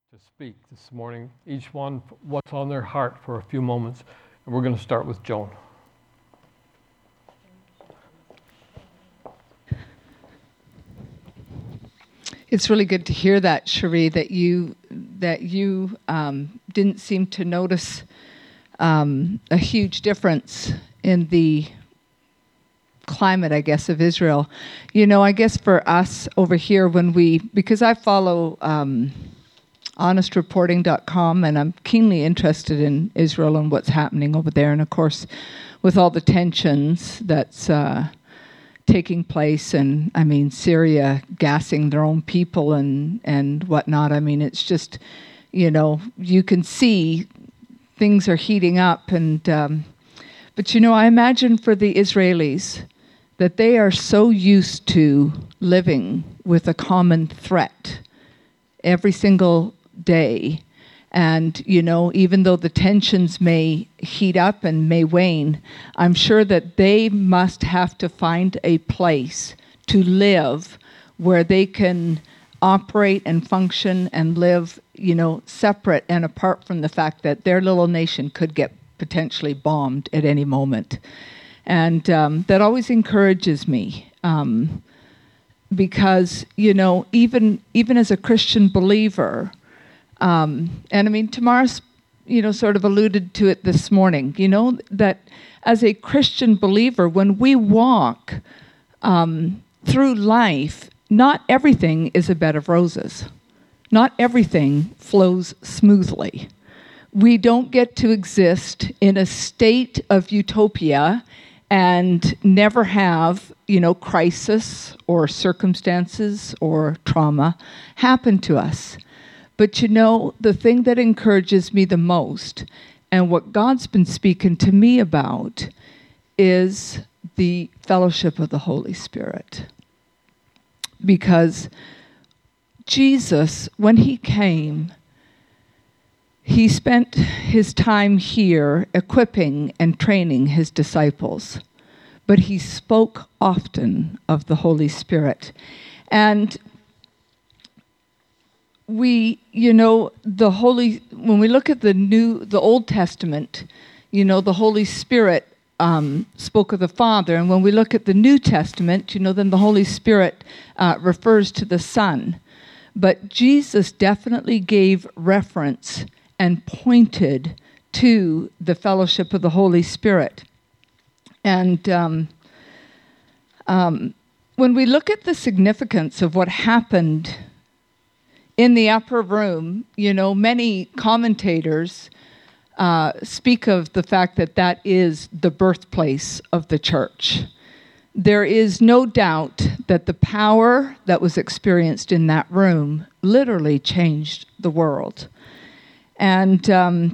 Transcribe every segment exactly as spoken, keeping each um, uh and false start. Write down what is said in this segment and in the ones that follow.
to speak this morning, each one what's on their heart for a few moments. And we're going to start with Joan. It's really good to hear that, Cherie, that you that you um, didn't seem to notice um, a huge difference in the climate, I guess, of Israel. You know, I guess for us over here, when we, because I follow um, honest reporting dot com, and I'm keenly interested in Israel and what's happening over there, and of course, with all the tensions that's uh, taking place, and I mean, Syria gassing their own people and, and whatnot. I mean, it's just, you know, you can see things are heating up. And um, but, you know, I imagine for the Israelis that they are so used to living with a common threat every single day. And, you know, even though the tensions may heat up and may wane, I'm sure that they must have to find a place to live where they can operate and function and live, you know, separate and apart from the fact that their little nation could get potentially bombed at any moment. And um, that always encourages me um, because, you know, even even as a Christian believer, Um, and I mean, Tamara's, you know, sort of alluded to it this morning, you know, that as a Christian believer, when we walk um, through life, not everything is a bed of roses. Not everything flows smoothly. We don't get to exist in a state of utopia and never have, you know, crisis or circumstances or trauma happen to us. But, you know, the thing that encourages me the most, and what God's been speaking to me about, is the fellowship of the Holy Spirit. Because Jesus, when he came, he spent his time here equipping and training his disciples. But he spoke often of the Holy Spirit. And we, you know, the Holy, when we look at the New, the Old Testament, you know, the Holy Spirit um, spoke of the Father. And when we look at the New Testament, you know, then the Holy Spirit uh, refers to the Son. But Jesus definitely gave reference and pointed to the fellowship of the Holy Spirit. And um, um, when we look at the significance of what happened in the upper room, you know, many commentators uh, speak of the fact that that is the birthplace of the church. There is no doubt that the power that was experienced in that room literally changed the world. And, um,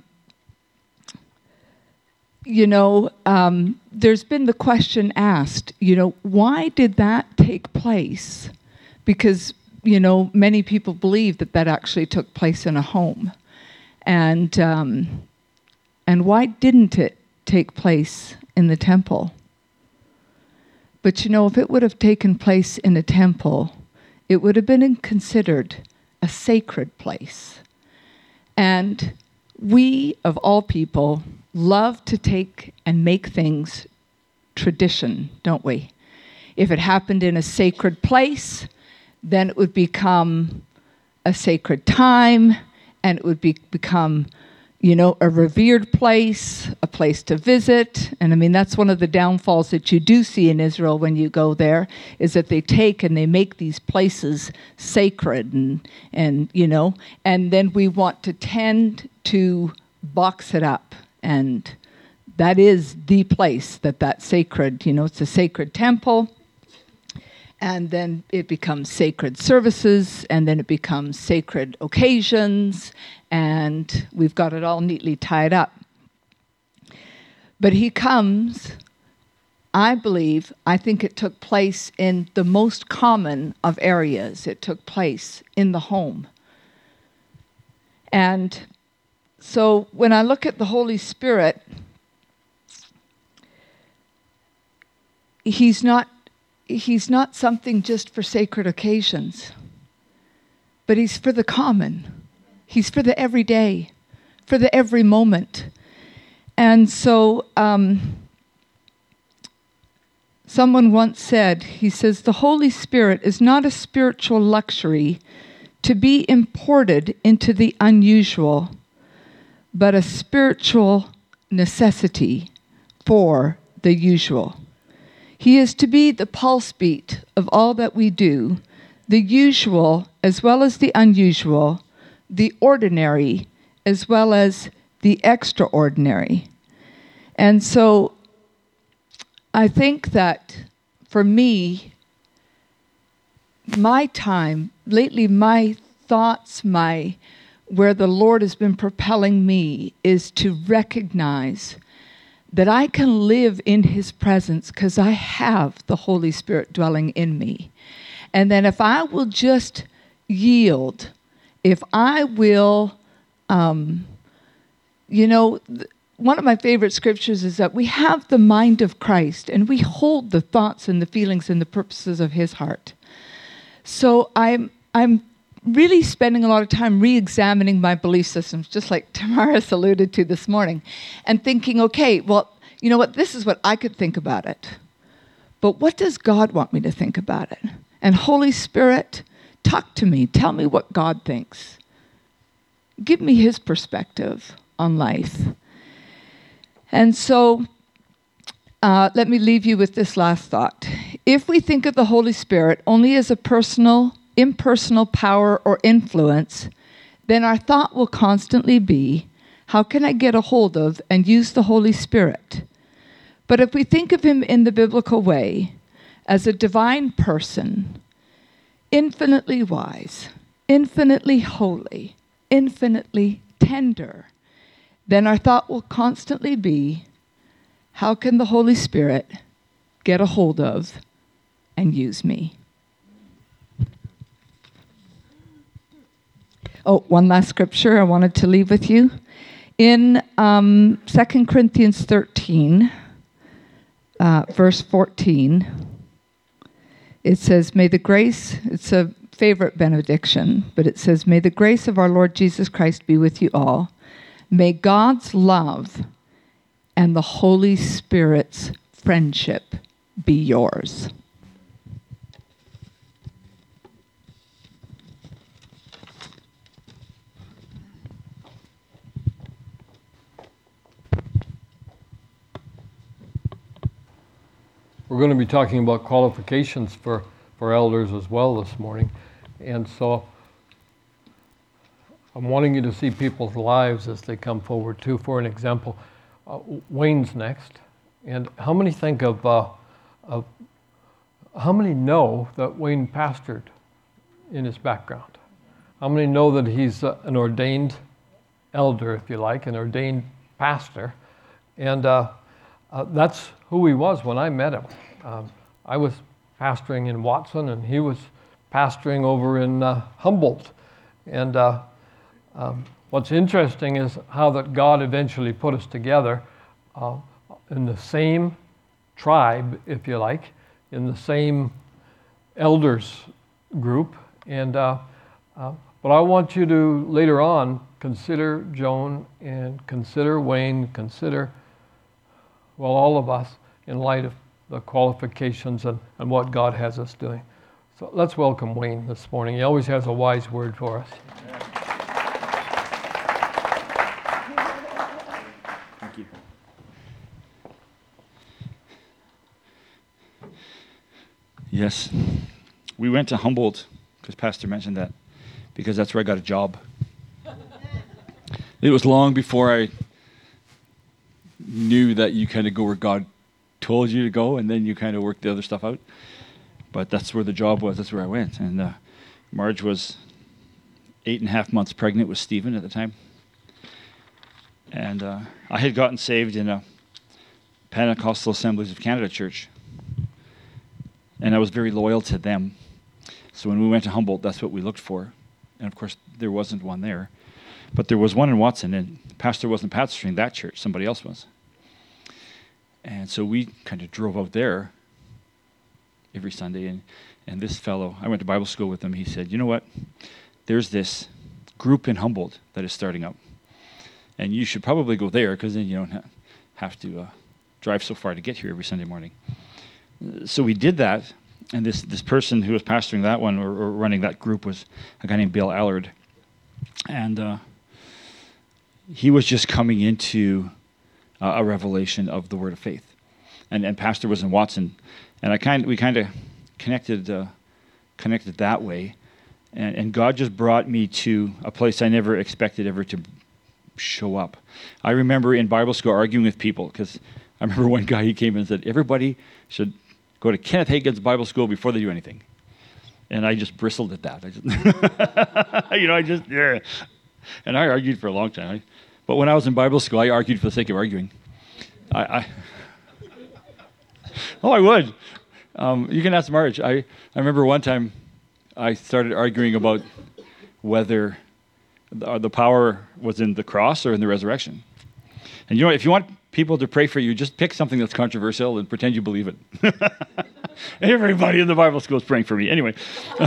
you know, um, there's been the question asked, you know, why did that take place? Because you know, many people believe that that actually took place in a home. And um, and why didn't it take place in the temple? But, you know, if it would have taken place in a temple, it would have been considered a sacred place. And we, of all people, love to take and make things tradition, don't we? If it happened in a sacred place, then it would become a sacred time, and it would be, become, you know, a revered place, a place to visit. And I mean, that's one of the downfalls that you do see in Israel when you go there, is that they take and they make these places sacred, and, and you know, and then we want to tend to box it up. And that is the place that that's sacred, you know, it's a sacred temple. And then it becomes sacred services, and then it becomes sacred occasions, and we've got it all neatly tied up. But he comes, I believe, I think it took place in the most common of areas. It took place in the home. And so when I look at the Holy Spirit, he's not He's not something just for sacred occasions, but he's for the common. He's for the everyday, for the every moment. And so um, someone once said, he says, the Holy Spirit is not a spiritual luxury to be imported into the unusual, but a spiritual necessity for the usual. He is to be the pulse beat of all that we do, the usual as well as the unusual, the ordinary as well as the extraordinary. And so I think that for me, my time, lately my thoughts, my where the Lord has been propelling me is to recognize that I can live in his presence because I have the Holy Spirit dwelling in me. And then if I will just yield, if I will, um, you know, th- one of my favorite scriptures is that we have the mind of Christ and we hold the thoughts and the feelings and the purposes of his heart. So I'm I'm really spending a lot of time re-examining my belief systems, just like Tamaris alluded to this morning, and thinking, okay, well, you know what, this is what I could think about it. But what does God want me to think about it? And Holy Spirit, talk to me. Tell me what God thinks. Give me his perspective on life. And so uh, let me leave you with this last thought. If we think of the Holy Spirit only as a personal, impersonal power or influence, then our thought will constantly be, how can I get a hold of and use the Holy Spirit? But if we think of him in the biblical way, as a divine person, infinitely wise, infinitely holy, infinitely tender, then our thought will constantly be, how can the Holy Spirit get a hold of and use me? Oh, one last scripture I wanted to leave with you. In um, Second Corinthians thirteen, uh, verse fourteen, it says, may the grace, it's a favorite benediction, but it says, may the grace of our Lord Jesus Christ be with you all. May God's love and the Holy Spirit's friendship be yours. We're going to be talking about qualifications for, for elders as well this morning. And so I'm wanting you to see people's lives as they come forward too. For an example, uh, Wayne's next. And how many think of, uh, of, how many know that Wayne pastored in his background? How many know that he's uh, an ordained elder, if you like, an ordained pastor? And uh, uh, that's who he was when I met him. Um, I was pastoring in Watson, and he was pastoring over in uh, Humboldt. And uh, um, what's interesting is how that God eventually put us together uh, in the same tribe, if you like, in the same elders group. And uh, uh, but I want you to later on consider Joan and consider Wayne, consider, well, all of us in light of the qualifications and, and what God has us doing. So let's welcome Wayne this morning. He always has a wise word for us. Thank you. Yes, we went to Humboldt, because Pastor mentioned that, because that's where I got a job. It was long before I knew that you kind of go where God told you to go, and then you kind of work the other stuff out. But that's where the job was. That's where I went. And uh, Marge was eight and a half months pregnant with Stephen at the time. And uh, I had gotten saved in a Pentecostal Assemblies of Canada church. And I was very loyal to them. So when we went to Humboldt, that's what we looked for. And of course, there wasn't one there. But there was one in Watson, and the pastor wasn't pastoring that church. Somebody else was. And so we kind of drove out there every Sunday. And, and this fellow, I went to Bible school with him. He said, you know what? There's this group in Humboldt that is starting up. And you should probably go there because then you don't ha- have to uh, drive so far to get here every Sunday morning. So we did that, and this, this person who was pastoring that one or, or running that group was a guy named Bill Allard. And uh, he was just coming into uh, a revelation of the Word of Faith. And, and Pastor was in Watson. And I kind we kind of connected uh, connected that way. And, and God just brought me to a place I never expected ever to show up. I remember in Bible school arguing with people, because I remember one guy, he came in and said, everybody should go to Kenneth Hagin's Bible school before they do anything. And I just bristled at that. I just, you know, I just, yeah. And I argued for a long time. But when I was in Bible school, I argued for the sake of arguing. I, I oh, I would. Um, you can ask Marge. I, I remember one time I started arguing about whether the, the power was in the cross or in the resurrection. And you know, if you want people to pray for you, just pick something that's controversial and pretend you believe it. Everybody in the Bible school is praying for me. Anyway.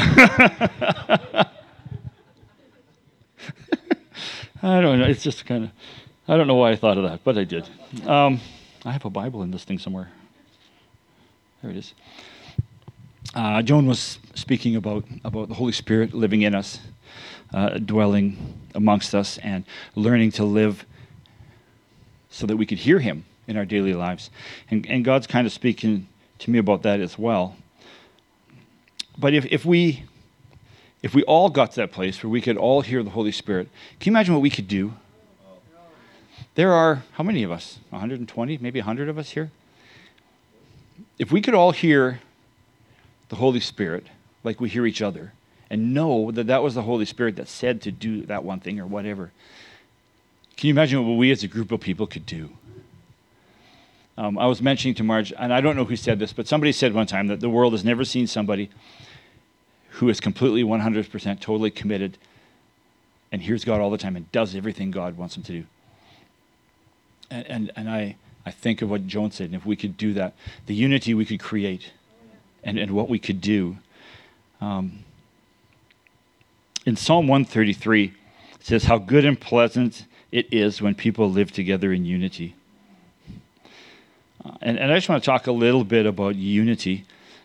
I don't know. It's just kind of, I don't know why I thought of that, but I did. Um, I have a Bible in this thing somewhere. There it is. Uh, Joan was speaking about, about the Holy Spirit living in us, uh, dwelling amongst us, and learning to live so that we could hear him in our daily lives. And, and God's kind of speaking to me about that as well. But if, if we if we all got to that place where we could all hear the Holy Spirit, can you imagine what we could do? There are, how many of us? one hundred twenty, maybe one hundred of us here? If we could all hear the Holy Spirit like we hear each other and know that that was the Holy Spirit that said to do that one thing or whatever, can you imagine what we as a group of people could do? Um, I was mentioning to Marge, and I don't know who said this, but somebody said one time that the world has never seen somebody who is completely one hundred percent totally committed and hears God all the time and does everything God wants him to do. And and, and I, I think of what Joan said, and if we could do that, the unity we could create and, and what we could do. Um, in Psalm one thirty-three, it says, how good and pleasant it is when people live together in unity. Uh, and, and I just want to talk a little bit about unity.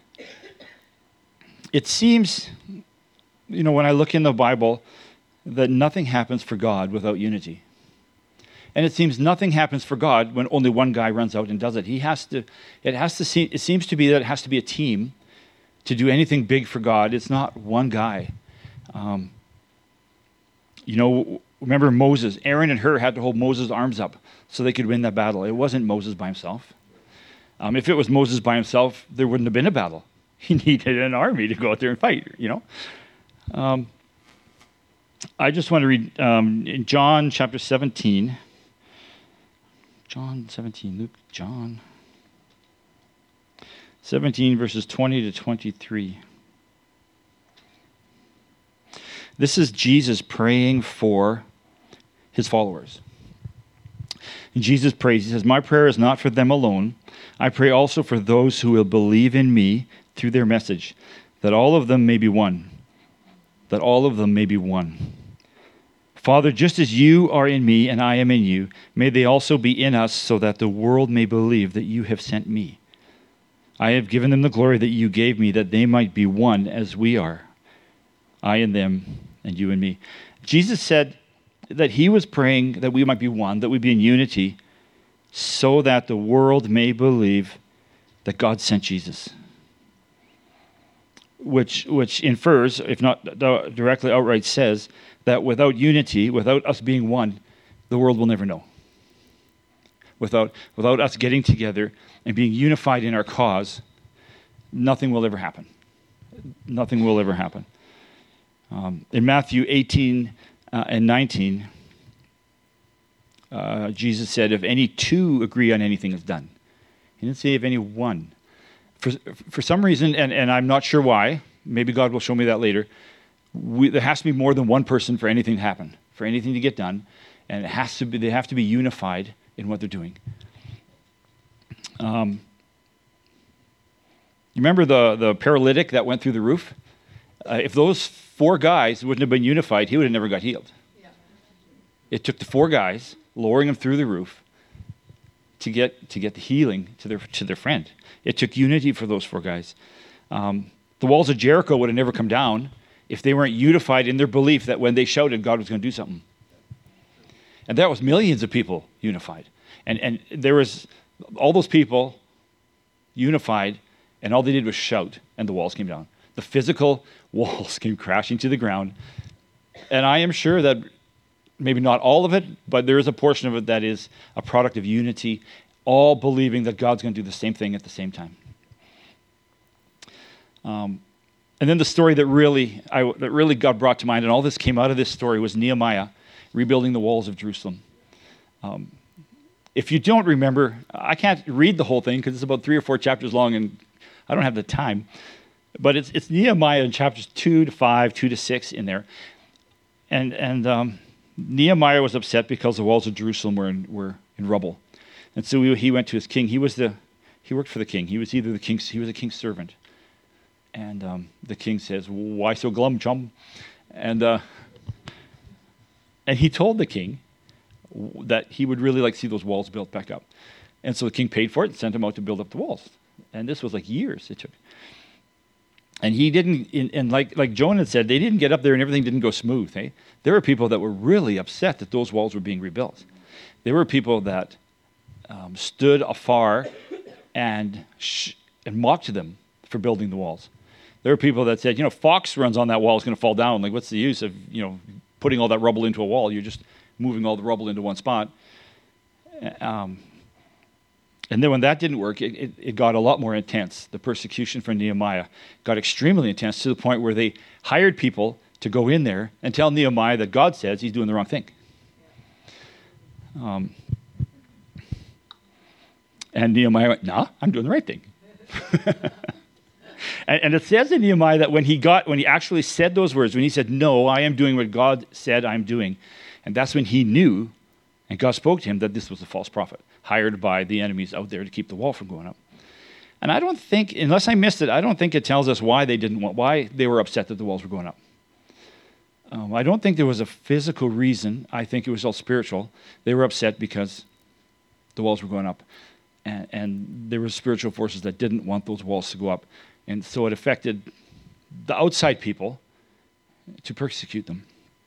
It seems, you know, when I look in the Bible, that nothing happens for God without unity. And it seems nothing happens for God when only one guy runs out and does it. He has to, it has to seem, it seems to be that it has to be a team to do anything big for God. It's not one guy. Um, you know, remember Moses, Aaron and Hur had to hold Moses' arms up so they could win that battle. It wasn't Moses by himself. Um, if it was Moses by himself, there wouldn't have been a battle. He needed an army to go out there and fight, you know. Um, I just want to read um, in John chapter seventeen. John seventeen, Luke, John. seventeen verses twenty to twenty-three. This is Jesus praying for his followers. And Jesus prays, he says, my prayer is not for them alone. I pray also for those who will believe in me through their message, that all of them may be one. That all of them may be one. Father, just as you are in me and I am in you, may they also be in us so that the world may believe that you have sent me. I have given them the glory that you gave me, that they might be one as we are. I and them, and you and me. Jesus said that he was praying that we might be one, that we be in unity, so that the world may believe that God sent Jesus. Which, which infers, if not directly outright says, that without unity, without us being one, the world will never know. Without, without us getting together and being unified in our cause, nothing will ever happen. Nothing will ever happen. Um, in Matthew eighteen uh, and nineteen, uh, Jesus said, if any two agree on anything, it's done. He didn't say if any one. For, for some reason, and, and I'm not sure why, maybe God will show me that later, we, there has to be more than one person for anything to happen, for anything to get done, and it has to be, they have to be unified in what they're doing. Um, you remember the, the paralytic that went through the roof? Uh, if those four guys wouldn't have been unified, he would have never got healed. Yeah. It took the four guys lowering him through the roof to get to get the healing to their to their friend. It took unity for those four guys. Um, the walls of Jericho would have never come down if they weren't unified in their belief that when they shouted, God was going to do something. And that was millions of people unified. And and there was all those people unified, and all they did was shout, and the walls came down. The physical walls came crashing to the ground. And I am sure that maybe not all of it, but there is a portion of it that is a product of unity, all believing that God's going to do the same thing at the same time. Um, and then the story that really, I, that really God brought to mind, and all this came out of this story, was Nehemiah rebuilding the walls of Jerusalem. Um, if you don't remember, I can't read the whole thing because it's about three or four chapters long, and I don't have the time. But it's it's Nehemiah in chapters two to five, two to six in there, and and um, Nehemiah was upset because the walls of Jerusalem were in, were in rubble, and so he, he went to his king. He was the he worked for the king. He was either the king's he was a king's servant, and um, the king says, "Why so glum, chum?" And uh, and he told the king that he would really like to see those walls built back up, and so the king paid for it and sent him out to build up the walls. And this was like years it took. And he didn't, and like like Joan had said, they didn't get up there and everything didn't go smooth. Hey? There were people that were really upset that those walls were being rebuilt. There were people that um, stood afar and sh- and mocked them for building the walls. There were people that said, you know, fox runs on that wall, is going to fall down. Like, what's the use of, you know, putting all that rubble into a wall? You're just moving all the rubble into one spot. Um, And then when that didn't work, it, it, it got a lot more intense. The persecution for Nehemiah got extremely intense to the point where they hired people to go in there and tell Nehemiah that God says he's doing the wrong thing. Um, and Nehemiah went, nah, I'm doing the right thing. and, and it says in Nehemiah that when he got, when he actually said those words, when he said, no, I am doing what God said I'm doing, and that's when he knew, and God spoke to him, that this was a false prophet, hired by the enemies out there to keep the wall from going up. And I don't think, unless I missed it, I don't think it tells us why they didn't want, why they were upset that the walls were going up. Um, I don't think there was a physical reason. I think it was all spiritual. They were upset because the walls were going up. And, and there were spiritual forces that didn't want those walls to go up. And so it affected the outside people to persecute them.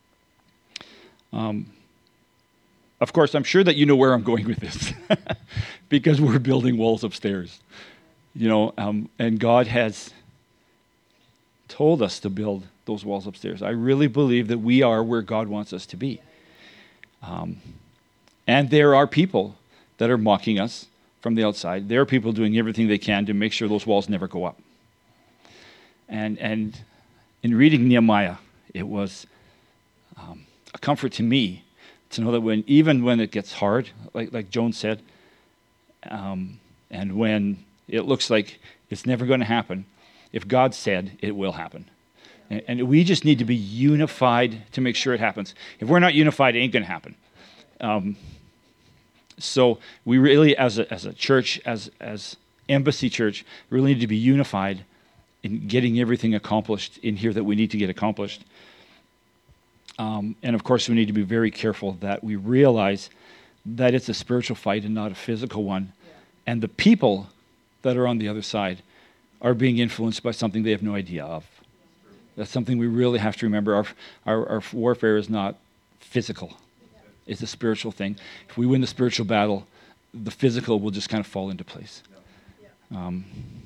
Um, Of course, I'm sure that you know where I'm going with this because we're building walls upstairs, you know, um, and God has told us to build those walls upstairs. I really believe that we are where God wants us to be. Um, and there are people that are mocking us from the outside. There are people doing everything they can to make sure those walls never go up. And, and in reading Nehemiah, it was um, a comfort to me to know that when, even when it gets hard, like like Joan said, um, and when it looks like it's never going to happen, if God said, it will happen. And, and we just need to be unified to make sure it happens. If we're not unified, it ain't going to happen. Um, so we really, as a as a church, as as Embassy Church, really need to be unified in getting everything accomplished in here that we need to get accomplished. Um, and of course, we need to be very careful that we realize that it's a spiritual fight and not a physical one. Yeah. And the people that are on the other side are being influenced by something they have no idea of. That's something we really have to remember. Our, our, our warfare is not physical. Yeah. It's a spiritual thing. If we win the spiritual battle, the physical will just kind of fall into place. Yeah. Um,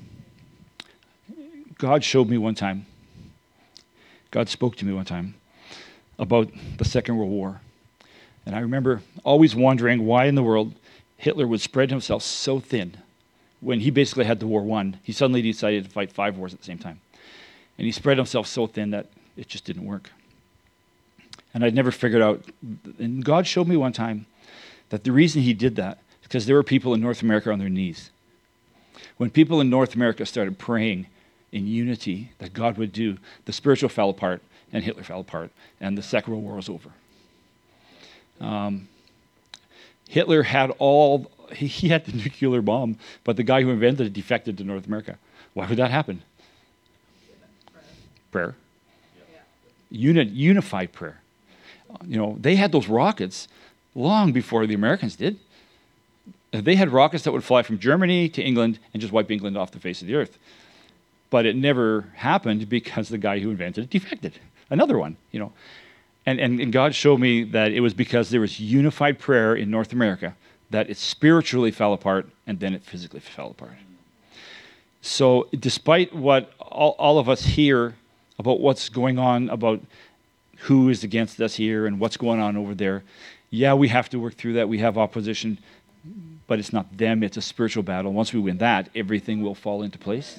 God showed me one time, God spoke to me one time about the Second World War. And I remember always wondering why in the world Hitler would spread himself so thin when he basically had the war won. He suddenly decided to fight five wars at the same time. And he spread himself so thin that it just didn't work. And I'd never figured out, and God showed me one time that the reason he did that is because there were people in North America on their knees. When people in North America started praying in unity that God would do, the spiritual fell apart, and Hitler fell apart, and the Second World War was over. Um, Hitler had all, he, he had the nuclear bomb, but the guy who invented it defected to North America. Why would that happen? Prayer. uni- unified prayer. You know, they had those rockets long before the Americans did. They had rockets that would fly from Germany to England and just wipe England off the face of the earth. But it never happened because the guy who invented it defected. Another one, you know. And, and, and God showed me that it was because there was unified prayer in North America that it spiritually fell apart and then it physically fell apart. So despite what all, all of us hear about what's going on, about who is against us here and what's going on over there, yeah, we have to work through that. We have opposition, but it's not them. It's a spiritual battle. Once we win that, everything will fall into place.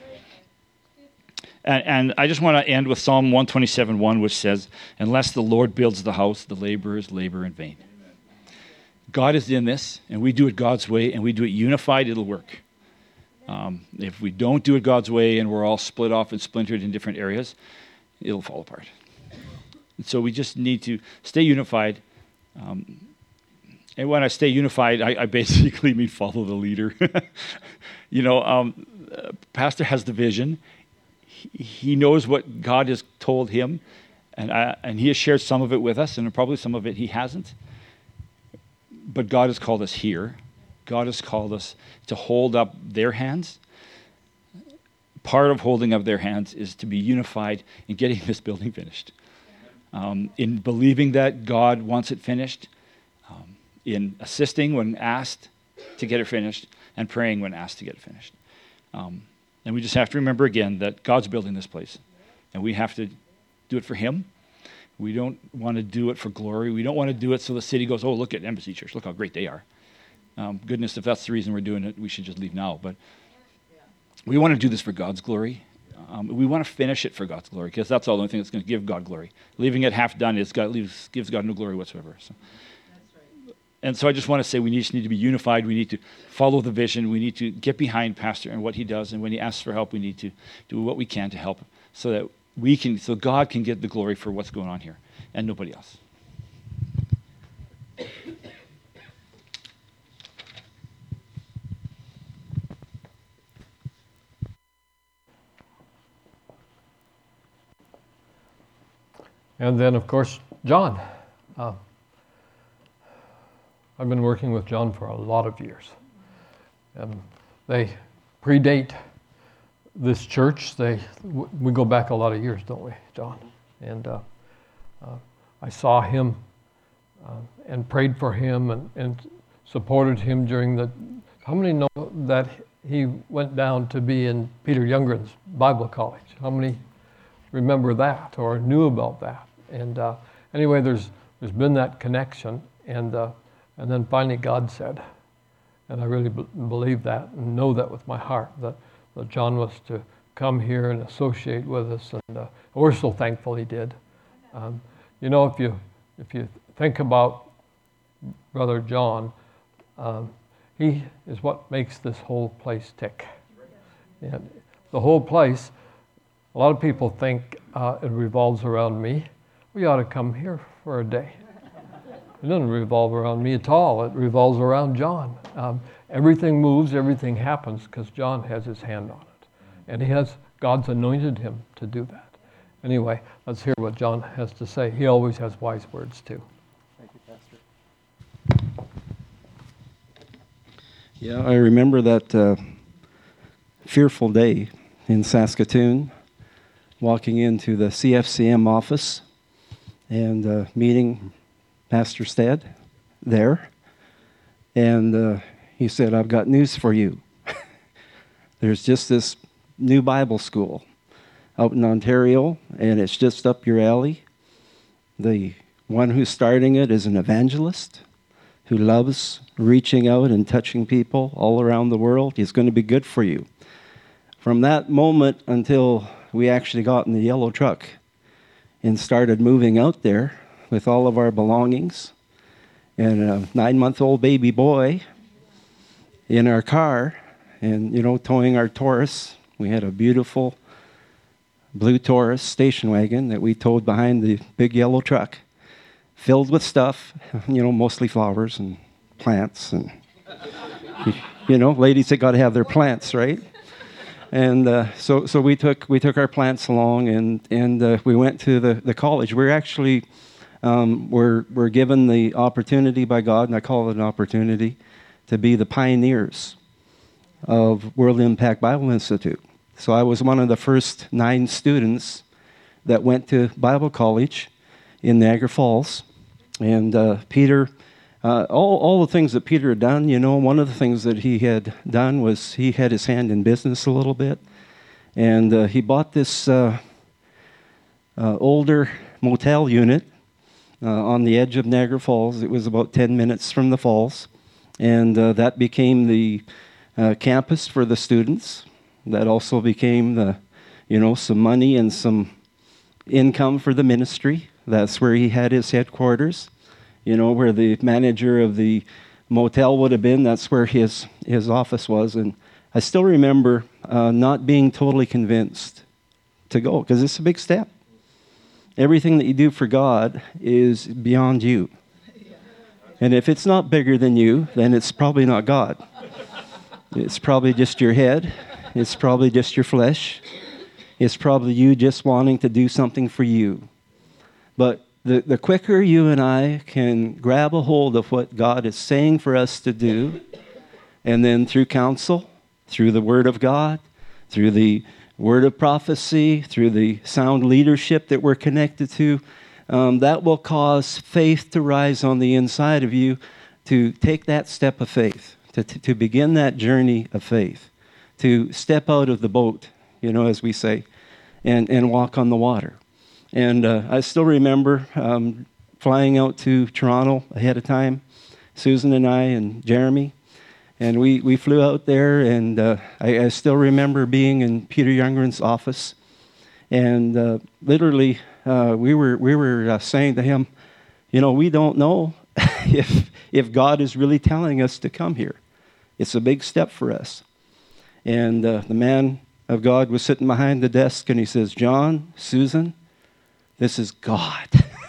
And, and I just want to end with Psalm one twenty-seven one, which says, unless the Lord builds the house, the laborers labor in vain. God is in this, and we do it God's way, and we do it unified, it'll work. Um, if we don't do it God's way and we're all split off and splintered in different areas, it'll fall apart. And so we just need to stay unified. Um, and when I stay unified, I, I basically mean follow the leader. you know, um, uh, pastor has the vision. He, he knows what God has told him, and I, and he has shared some of it with us, and probably some of it he hasn't. But God has called us here. God has called us to hold up their hands. Part of holding up their hands is to be unified in getting this building finished. Um, in believing that God wants it finished, um, in assisting when asked to get it finished, and praying when asked to get it finished. Um, and we just have to remember again that God's building this place, and we have to do it for him. We don't want to do it for glory. We don't want to do it so the city goes, oh, look at Embassy Church. Look how great they are. Um, goodness, if that's the reason we're doing it, we should just leave now. But we want to do this for God's glory. Um, we want to finish it for God's glory, because that's all the only thing that's going to give God glory. Leaving it half done is God leaves, gives God no glory whatsoever. So. And so I just want to say we just need to be unified. We need to follow the vision. We need to get behind Pastor and what he does. And when he asks for help, we need to do what we can to help so that we can, so God can get the glory for what's going on here and nobody else. And then, of course, John. Uh, I've been working with John for a lot of years. And they predate this church. They we go back a lot of years, don't we, John? And uh, uh, I saw him uh, and prayed for him and, and supported him during the... How many know that he went down to be in Peter Youngren's Bible College? How many remember that or knew about that? And uh, anyway, there's there's been that connection, and uh, and then finally God said, and I really b- believe that and know that with my heart, that, that John was to come here and associate with us, and uh, we're so thankful he did. Um, you know, if you if you think about Brother John, um, he is what makes this whole place tick. And the whole place, a lot of people think uh, it revolves around me. We ought to come here for a day. It doesn't revolve around me at all. It revolves around John. Um, everything moves, everything happens because John has his hand on it. And he has, God's anointed him to do that. Anyway, let's hear what John has to say. He always has wise words too. Thank you, Pastor. Yeah, I remember that uh, fearful day in Saskatoon, walking into the C F C M office and uh, meeting Pastor Stead there. And uh, he said, I've got news for you. There's just this new Bible school out in Ontario, and it's just up your alley. The one who's starting it is an evangelist who loves reaching out and touching people all around the world. He's going to be good for you. From that moment until we actually got in the yellow truck and started moving out there with all of our belongings and a nine-month-old baby boy in our car and, you know, towing our Taurus. We had a beautiful blue Taurus station wagon that we towed behind the big yellow truck, filled with stuff, you know, mostly flowers and plants and, you know, ladies that got to have their plants, right? And uh, so so we took we took our plants along, and and uh, we went to the, the college. We're actually um, we're we're given the opportunity by God, and I call it an opportunity, to be the pioneers of World Impact Bible Institute. So I was one of the first nine students that went to Bible college in Niagara Falls, and uh, Peter. Uh, all, all the things that Peter had done, you know, one of the things that he had done was he had his hand in business a little bit. And uh, he bought this uh, uh, older motel unit uh, on the edge of Niagara Falls. It was about ten minutes from the falls. And uh, that became the uh, campus for the students. That also became the, you know, some money and some income for the ministry. That's where he had his headquarters. You know, where the manager of the motel would have been, that's where his, his office was. And I still remember uh, not being totally convinced to go, because it's a big step. Everything that you do for God is beyond you. And if it's not bigger than you, then it's probably not God. It's probably just your head. It's probably just your flesh. It's probably you just wanting to do something for you. But The, the quicker you and I can grab a hold of what God is saying for us to do, and then through counsel, through the Word of God, through the word of prophecy, through the sound leadership that we're connected to, um, that will cause faith to rise on the inside of you, to take that step of faith, to, to, to begin that journey of faith, to step out of the boat, you know, as we say, and, and walk on the water. And uh, I still remember um, flying out to Toronto ahead of time, Susan and I and Jeremy. And we, we flew out there, and uh, I, I still remember being in Peter Youngren's office. And uh, literally, uh, we were we were uh, saying to him, you know, we don't know if if God is really telling us to come here. It's a big step for us. And uh, the man of God was sitting behind the desk, and he says, John, Susan, this is God,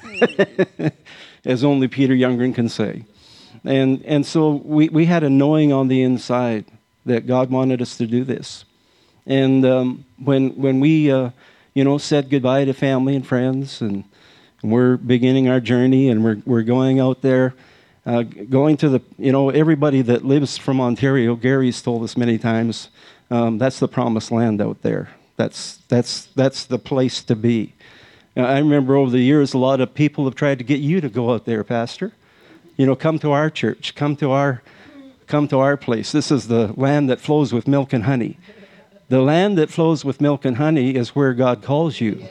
as only Peter Youngren can say. And and so we, we had a knowing on the inside that God wanted us to do this. And um, when when we, uh, you know, said goodbye to family and friends, and, and we're beginning our journey, and we're we're going out there, uh, going to the, you know, everybody that lives from Ontario, Gary's told us many times, um, that's the promised land out there. That's that's that's the place to be. I remember over the years, a lot of people have tried to get you to go out there, Pastor. You know, come to our church, come to our, come to our place. This is the land that flows with milk and honey. The land that flows with milk and honey is where God calls you.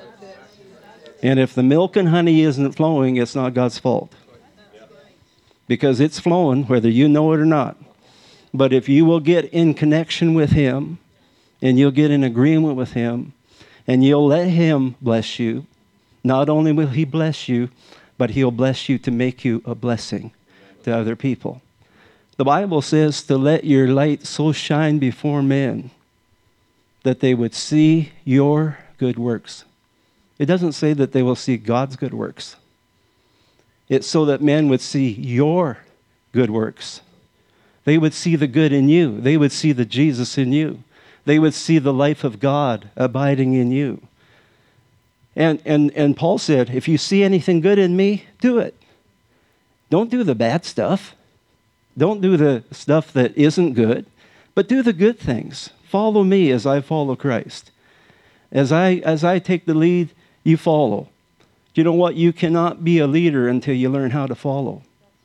And if the milk and honey isn't flowing, it's not God's fault. Because it's flowing, whether you know it or not. But if you will get in connection with Him, and you'll get in agreement with Him, and you'll let Him bless you, not only will He bless you, but He'll bless you to make you a blessing to other people. The Bible says to let your light so shine before men that they would see your good works. It doesn't say that they will see God's good works. It's so that men would see your good works. They would see the good in you. They would see the Jesus in you. They would see the life of God abiding in you. And, and, and Paul said, if you see anything good in me, do it. Don't do the bad stuff. Don't do the stuff that isn't good, but do the good things. Follow me as I follow Christ. As I, as I take the lead, you follow. You know what? You cannot be a leader until you learn how to follow.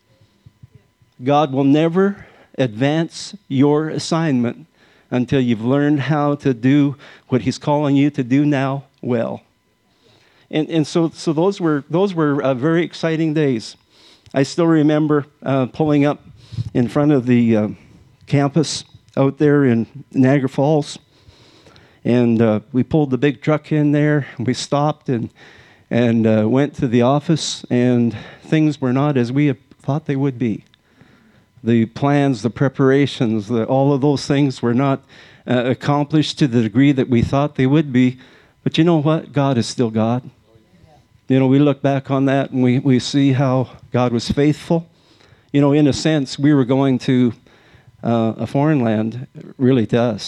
God will never advance your assignment until you've learned how to do what He's calling you to do now well. And and so so those were those were uh, very exciting days. I still remember uh, pulling up in front of the uh, campus out there in Niagara Falls, and uh, we pulled the big truck in there. And we stopped and and uh, went to the office, and things were not as we had thought they would be. The plans, the preparations, the, all of those things were not uh, accomplished to the degree that we thought they would be. But you know what? God is still God. You know, we look back on that and we, we see how God was faithful. You know, in a sense, we were going to uh, a foreign land, really to us.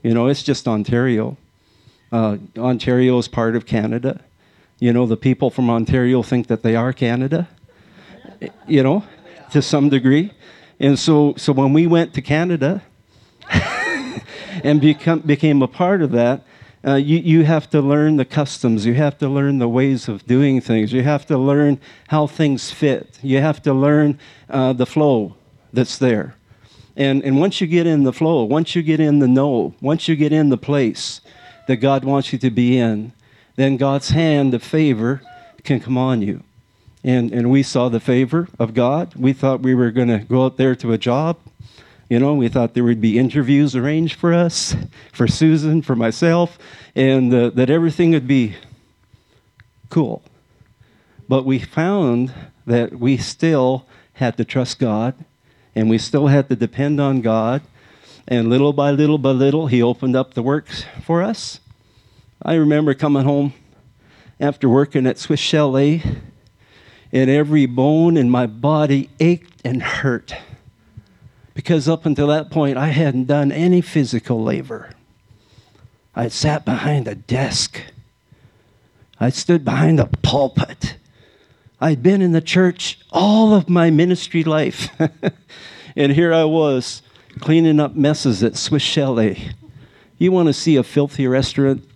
You know, it's just Ontario. Uh, Ontario is part of Canada. You know, the people from Ontario think that they are Canada, you know, to some degree. And so, so when we went to Canada and become, became a part of that, uh, you, you have to learn the customs. You have to learn the ways of doing things. You have to learn how things fit. You have to learn uh, the flow that's there. And, and once you get in the flow, once you get in the know, once you get in the place that God wants you to be in, then God's hand of favor can come on you. And and we saw the favor of God. We thought we were going to go out there to a job. You know, we thought there would be interviews arranged for us, for Susan, for myself, and uh, that everything would be cool. But we found that we still had to trust God, and we still had to depend on God. And little by little by little, He opened up the works for us. I remember coming home after working at Swiss Chalet, and every bone in my body ached and hurt. Because up until that point, I hadn't done any physical labor. I had sat behind a desk. I stood behind a pulpit. I'd been in the church all of my ministry life. And here I was, cleaning up messes at Swiss Chalet. You want to see a filthy restaurant?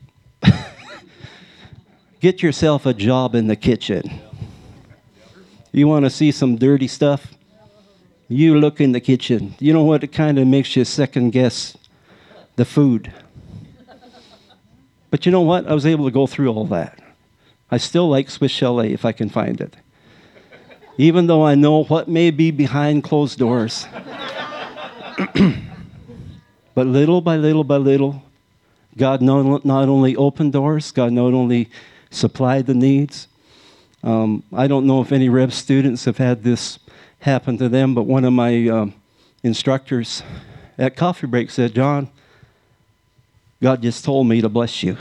Get yourself a job in the kitchen. You want to see some dirty stuff? You look in the kitchen. You know what? It kind of makes you second guess the food. But you know what? I was able to go through all that. I still like Swiss Chalet if I can find it. Even though I know what may be behind closed doors. But little by little by little, God not, not only opened doors, God not only supplied the needs. Um, I don't know if any Rev students have had this happen to them, but one of my um, instructors at coffee break said, "John, God just told me to bless you."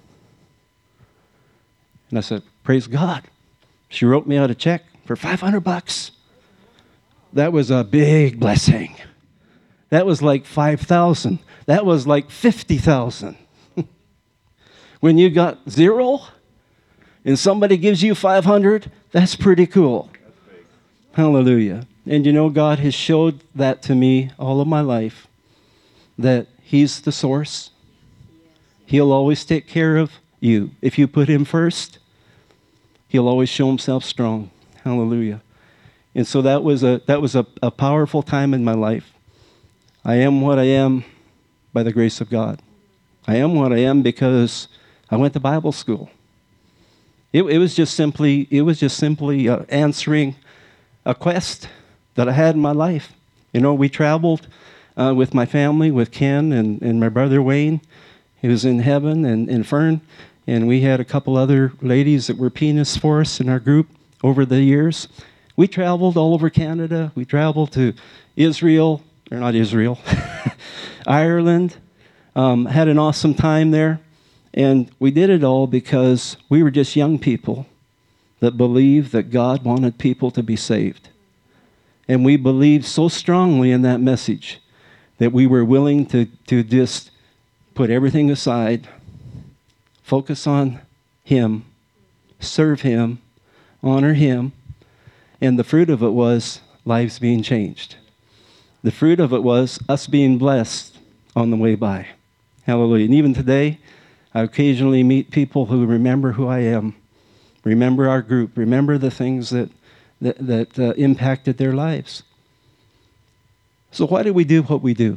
And I said, "Praise God." She wrote me out a check for five hundred bucks. That was a big blessing. That was like five thousand. That was like fifty thousand. When you got zero and somebody gives you five hundred, that's pretty cool. Hallelujah. And you know, God has showed that to me all of my life, that He's the source. He'll always take care of you. If you put Him first, He'll always show Himself strong. Hallelujah. And so that was a that was a, a powerful time in my life. I am what I am by the grace of God. I am what I am because I went to Bible school. It, it was just simply it was just simply uh, answering a quest that I had in my life. You know, we traveled uh, with my family, with Ken and, and my brother Wayne. He was in heaven, and, and Fern, and we had a couple other ladies that were pianists for us in our group over the years. We traveled all over Canada. We traveled to Israel, or not Israel, Ireland, um, had an awesome time there. And we did it all because we were just young people that believed that God wanted people to be saved. And we believed so strongly in that message that we were willing to, to just put everything aside, focus on Him, serve Him, honor Him, and the fruit of it was lives being changed. The fruit of it was us being blessed on the way by. Hallelujah. And even today, I occasionally meet people who remember who I am, remember our group, remember the things that, that, that uh, impacted their lives. So why do we do what we do?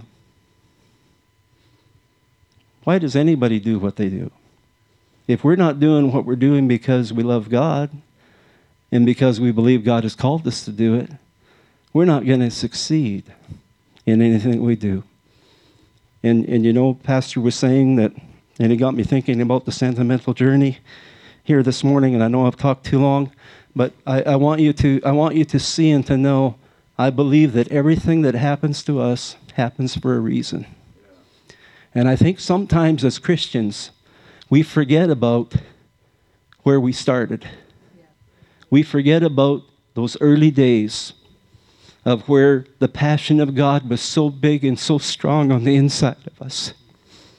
Why does anybody do what they do? If we're not doing what we're doing because we love God and because we believe God has called us to do it, we're not going to succeed in anything we do. And, and you know, Pastor was saying that, and it got me thinking about the sentimental journey here this morning, and I know I've talked too long, but I, I want you to I want you to see and to know, I believe that everything that happens to us happens for a reason. And I think sometimes as Christians, we forget about where we started. Yeah. We forget about those early days of where the passion of God was so big and so strong on the inside of us.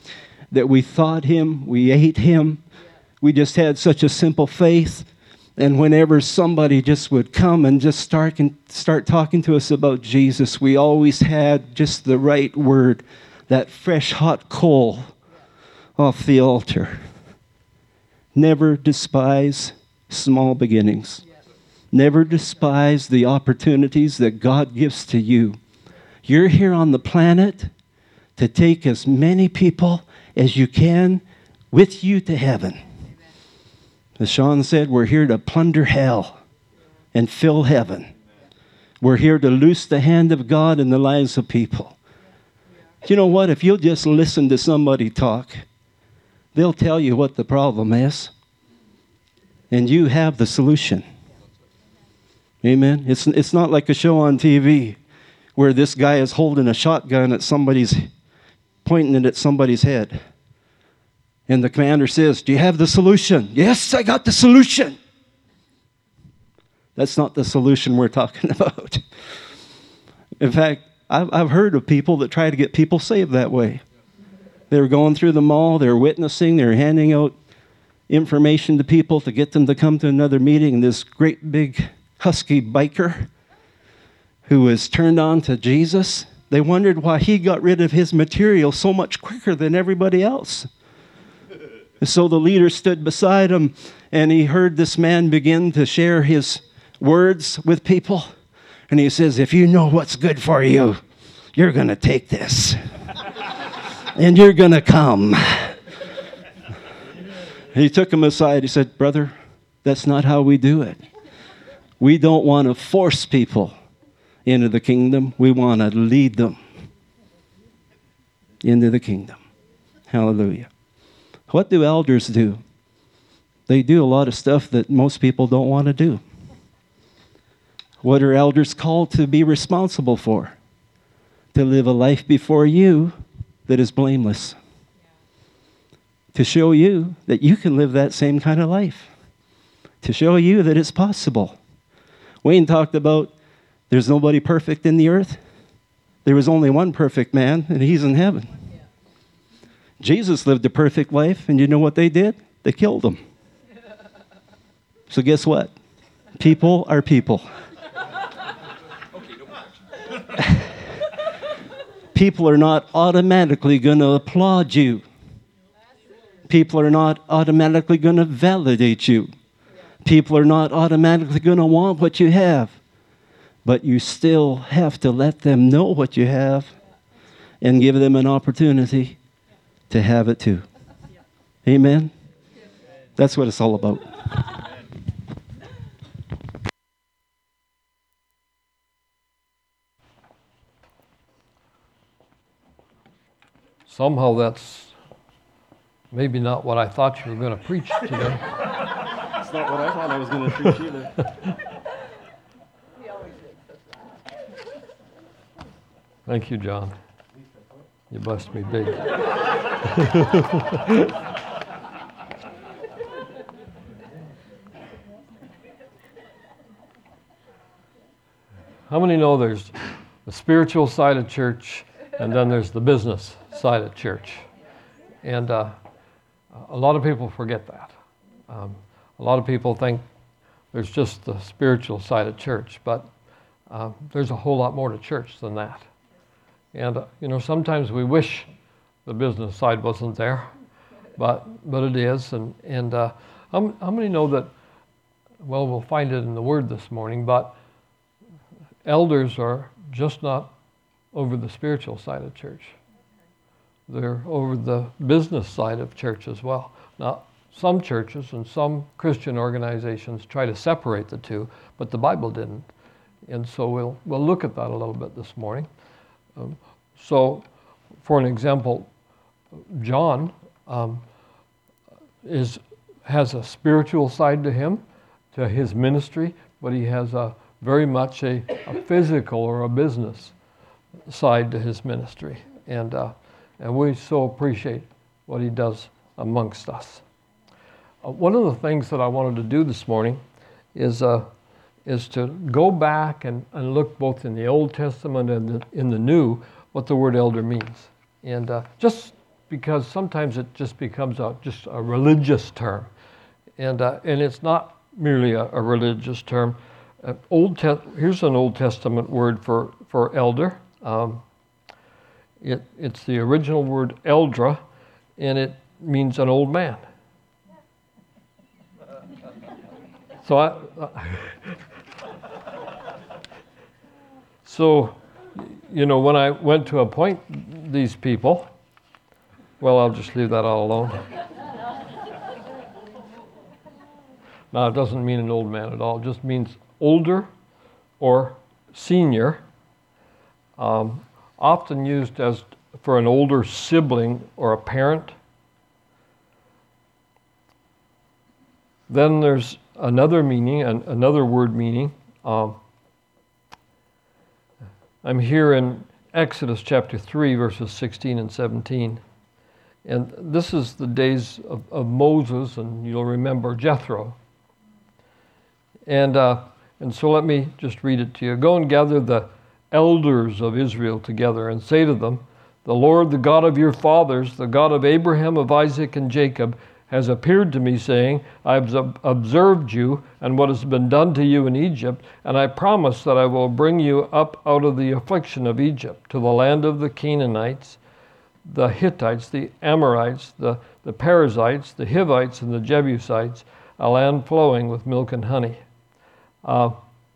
that we thought him, we ate him. We just had such a simple faith. And whenever somebody just would come and just start, start talking to us about Jesus, we always had just the right word, that fresh hot coal off the altar. Never despise small beginnings. Never despise the opportunities that God gives to you. You're here on the planet to take as many people as you can with you to heaven. As Sean said, we're here to plunder hell and fill heaven. We're here to loose the hand of God in the lives of people. You know what? If you'll just listen to somebody talk, they'll tell you what the problem is. And you have the solution. Amen? It's, it's not like a show on T V where this guy is holding a shotgun at somebody's, pointing it at somebody's head. And the commander says, do you have the solution? Yes, I got the solution. That's not the solution we're talking about. In fact, I've, I've heard of people that try to get people saved that way. They were going through the mall, they were witnessing, they were handing out information to people to get them to come to another meeting. And this great big husky biker who was turned on to Jesus, they wondered why he got rid of his material so much quicker than everybody else. And so the leader stood beside him, and he heard this man begin to share his words with people. And he says, if you know what's good for you, you're going to take this. And you're going to come. And he took him aside. He said, brother, that's not how we do it. We don't want to force people into the kingdom. We want to lead them into the kingdom. Hallelujah. What do elders do? They do a lot of stuff that most people don't want to do. What are elders called to be responsible for? To live a life before you that is blameless. To show you that you can live that same kind of life. To show you that it's possible. Wayne talked about there's nobody perfect in the earth. There was only one perfect man, and he's in heaven. Jesus lived a perfect life, and you know what they did? They killed him. So guess what? People are people. People are not automatically going to applaud you. People are not automatically going to validate you. People are not automatically going to want what you have. But you still have to let them know what you have and give them an opportunity to have it too. Amen? That's what it's all about. Somehow that's maybe not what I thought you were going to preach today. That's not what I thought I was going to preach either. Thank you, John. You blessed me big. How many know there's the spiritual side of church and then there's the business side of church? And uh, a lot of people forget that. Um, a lot of people think there's just the spiritual side of church, but uh, there's a whole lot more to church than that. And, uh, you know, sometimes we wish the business side wasn't there, but but it is. And, and uh, how, how many know that, well, we'll find it in the Word this morning, but elders are just not over the spiritual side of church. They're over the business side of church as well. Now, some churches and some Christian organizations try to separate the two, but the Bible didn't. And so we'll we'll look at that a little bit this morning. Um, so, for an example, John um, is has a spiritual side to him, to his ministry, but he has a very much a, a physical or a business side to his ministry, and uh, and we so appreciate what he does amongst us. Uh, one of the things that I wanted to do this morning is uh, is to go back and, and look both in the Old Testament and the, in the New what the word elder means, and uh, just because sometimes it just becomes a, just a religious term. And, uh, and it's not merely a, a religious term. Uh, Old Te- here's an Old Testament word for, for elder. Um, it, it's the original word eldra, and it means an old man. So I, uh, so, you know, when I went to appoint these people, well, I'll just leave that all alone. Now, it doesn't mean an old man at all. It just means older or senior, um, often used as for an older sibling or a parent. Then there's another meaning, an, another word meaning. Um, I'm here in Exodus chapter three, verses sixteen and seventeen. And this is the days of, of Moses, and you'll remember Jethro. And, uh, and so let me just read it to you. Go and gather the elders of Israel together and say to them, the Lord, the God of your fathers, the God of Abraham, of Isaac, and Jacob, has appeared to me, saying, I have observed you and what has been done to you in Egypt, and I promise that I will bring you up out of the affliction of Egypt to the land of the Canaanites, the Hittites, the Amorites, the, the Perizzites, the Hivites, and the Jebusites, a land flowing with milk and honey. Uh,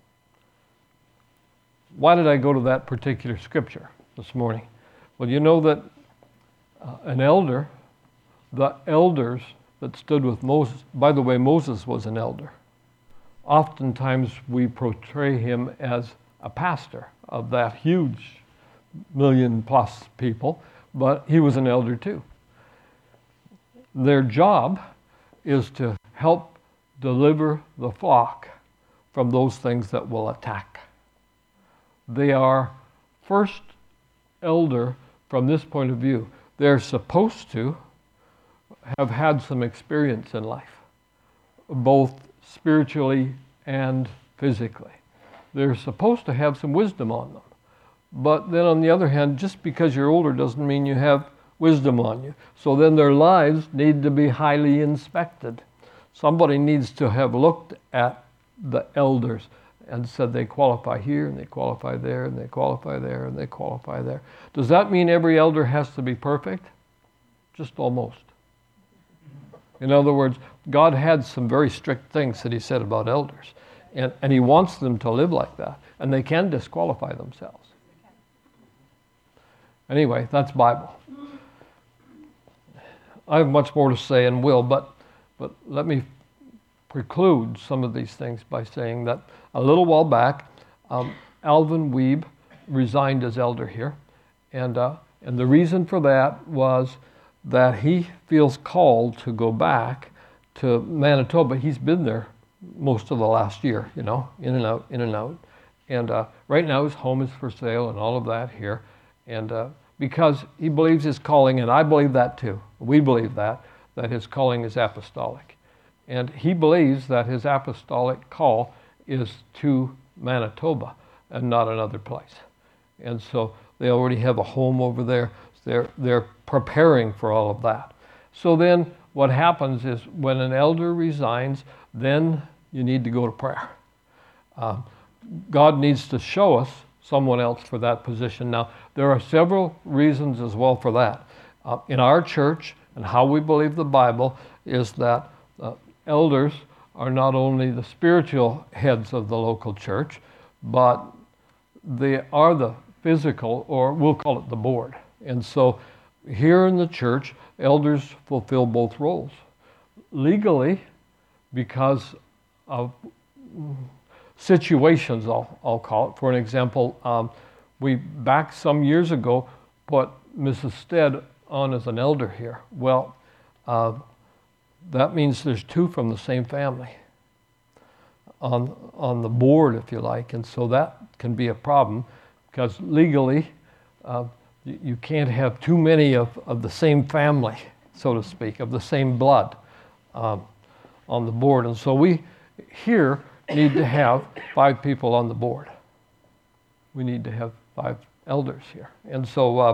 why did I go to that particular scripture this morning? Well, you know that uh, an elder, the elders that stood with Moses, by the way, Moses was an elder. Oftentimes we portray him as a pastor of that huge million plus people, but he was an elder too. Their job is to help deliver the flock from those things that will attack. They are first elder from this point of view. They're supposed to have had some experience in life, both spiritually and physically. They're supposed to have some wisdom on them. But then on the other hand, just because you're older doesn't mean you have wisdom on you. So then their lives need to be highly inspected. Somebody needs to have looked at the elders and said they qualify here and they qualify there and they qualify there and they qualify there. Does that mean every elder has to be perfect? Just almost. In other words, God had some very strict things that he said about elders, and, and he wants them to live like that, and they can disqualify themselves. Anyway, that's Bible. I have much more to say and will, but but let me preclude some of these things by saying that a little while back, um, Alvin Weeb resigned as elder here, and uh, and the reason for that was that he feels called to go back to Manitoba. He's been there most of the last year, you know, in and out, in and out, and uh, right now his home is for sale and all of that here, and uh, because he believes his calling, and I believe that too. We believe that that his calling is apostolic. And he believes that his apostolic call is to Manitoba and not another place. And so they already have a home over there. They're, they're preparing for all of that. So then what happens is when an elder resigns, then you need to go to prayer. Um, God needs to show us someone else for that position. Now, there are several reasons as well for that. Uh, in our church, and how we believe the Bible, is that uh, elders are not only the spiritual heads of the local church, but they are the physical, or we'll call it the board. And so here in the church, elders fulfill both roles. Legally, because of situations, I'll, I'll call it. For an example, um, we back some years ago put Missus Stead on as an elder here. Well, uh, that means there's two from the same family on on the board, if you like, and so that can be a problem because legally uh, you, you can't have too many of, of the same family, so to speak, of the same blood um, on the board, and so we here need to have five people on the board. We need to have five elders here, and so uh,